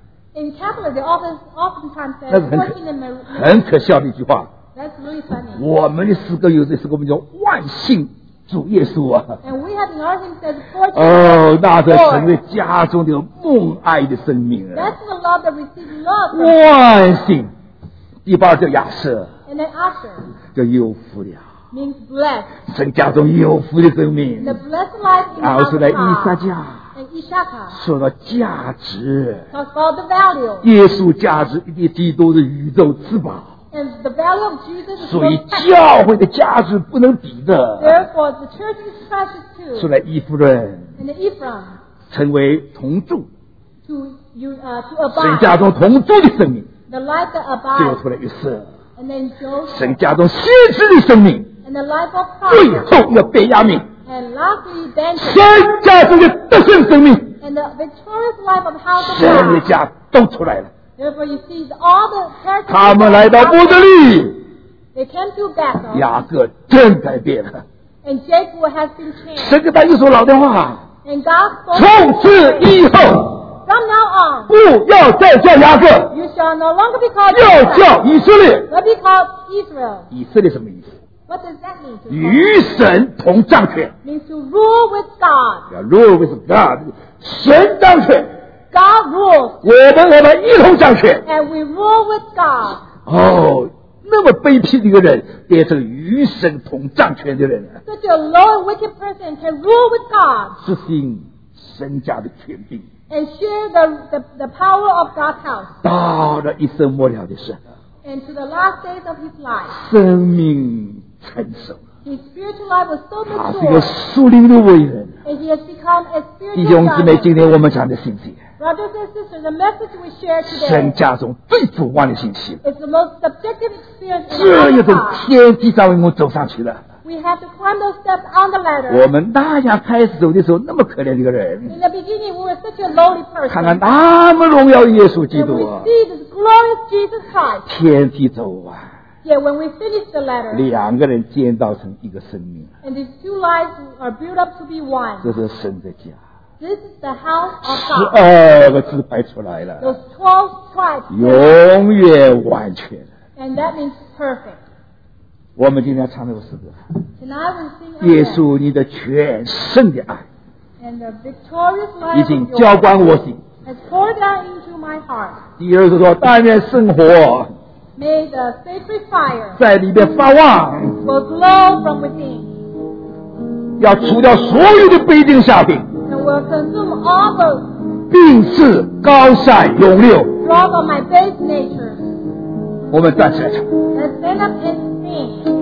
In Catholic, they often oftentimes say 那是很可 fortunate Mary. 很可笑的一句话。 That's really funny. 我们的诗歌有的诗歌我们叫万幸主耶稣啊。 And we have in our hymn says fortunate 哦，那这成为 Lord. 家中的梦爱的生命啊！ That's the love that receives love from 万幸。第八叫亚瑟， And then Asher 叫有福了， means blessed. 神家中有福的生命 The。blessed life in 然后是来 God's 以撒 house. 家， And Ishaka 说到价值， talks about the value. 耶稣价值一定基督的宇宙之宝。 And the value of Jesus is 所以 most precious. 教会的价值不能比的。 Therefore, the church is precious 说 too. 来以弗人 And the Ephraim 成为同住， to you uh, to 神 abide. 家中同住的生命， The life that 最后 abides. 出来约瑟， And then Joseph. 神家中先知的生命， And the life of 最 prophet. 后要被压命， And lastly, Benjamin. 神家中的得胜生命， And the victorious life of the house of 神的 God. 家都出来了。 Therefore, you see all the characteristics 他们来到 of 伯特利， They came to Bethel. 雅各真改变了。 And Jacob has been changed. 神给他一说老电话， And God spoke. 从此以后 From now on, 不要再叫雅各， you shall no longer be called 要 Jacob, 叫以色列。 but be called Israel. 以色列什么意思？ What does that mean? To 与神同掌权。 means to rule with God. 要 rule with God，神掌权， God rules, 我们和他一同掌权。 and we rule with God. 哦，那么卑鄙的一个人，变成与神同掌权的人了， Such a low and wicked person can rule with God 实行神家的权柄。 and share the, the, the power of God's house. 到了一生末了的时候， And to the last days of his life, 生命成熟了， His spiritual life was so 他是一个 mature, 属灵的伟人。 and he has become a 弟 spiritual 兄姊妹， giant. 今天我们讲的信息， Brothers and sisters, the message we share 神 today 家中最主观的信息， is the most subjective experience in 这一 our 种 life. 天梯上我们走上去了。 We have to climb those steps on the 我 ladder. 们那样开始走的时候，那么可怜的一个人， In the beginning, we were such a lowly 看看 person. 那么荣耀的耶稣基 And 督 we 啊， see this glorious Jesus Christ. 天梯走完， Yet when we finish the ladder, 两个人建造成一个生命， and these two lives are built up to be one. 这是神的家。 This is the house of 十 God. 二个字排出来了， Those twelve tribes. 永远完全。 And that means perfect. 我们今天唱这个诗歌， Tonight we sing 耶 again. 稣你的全胜的爱 And the victorious 已 life 经 of 浇 yours 灌我心。 has poured down into my heart. 第二是说，但愿生活 May the sacred fire 在里面发旺， will glow from within 要除掉所有的卑贱下品， and will consume all the 并是高山永流。 dross of my base nature. 我们站起来唱。 Let's stand up and sing.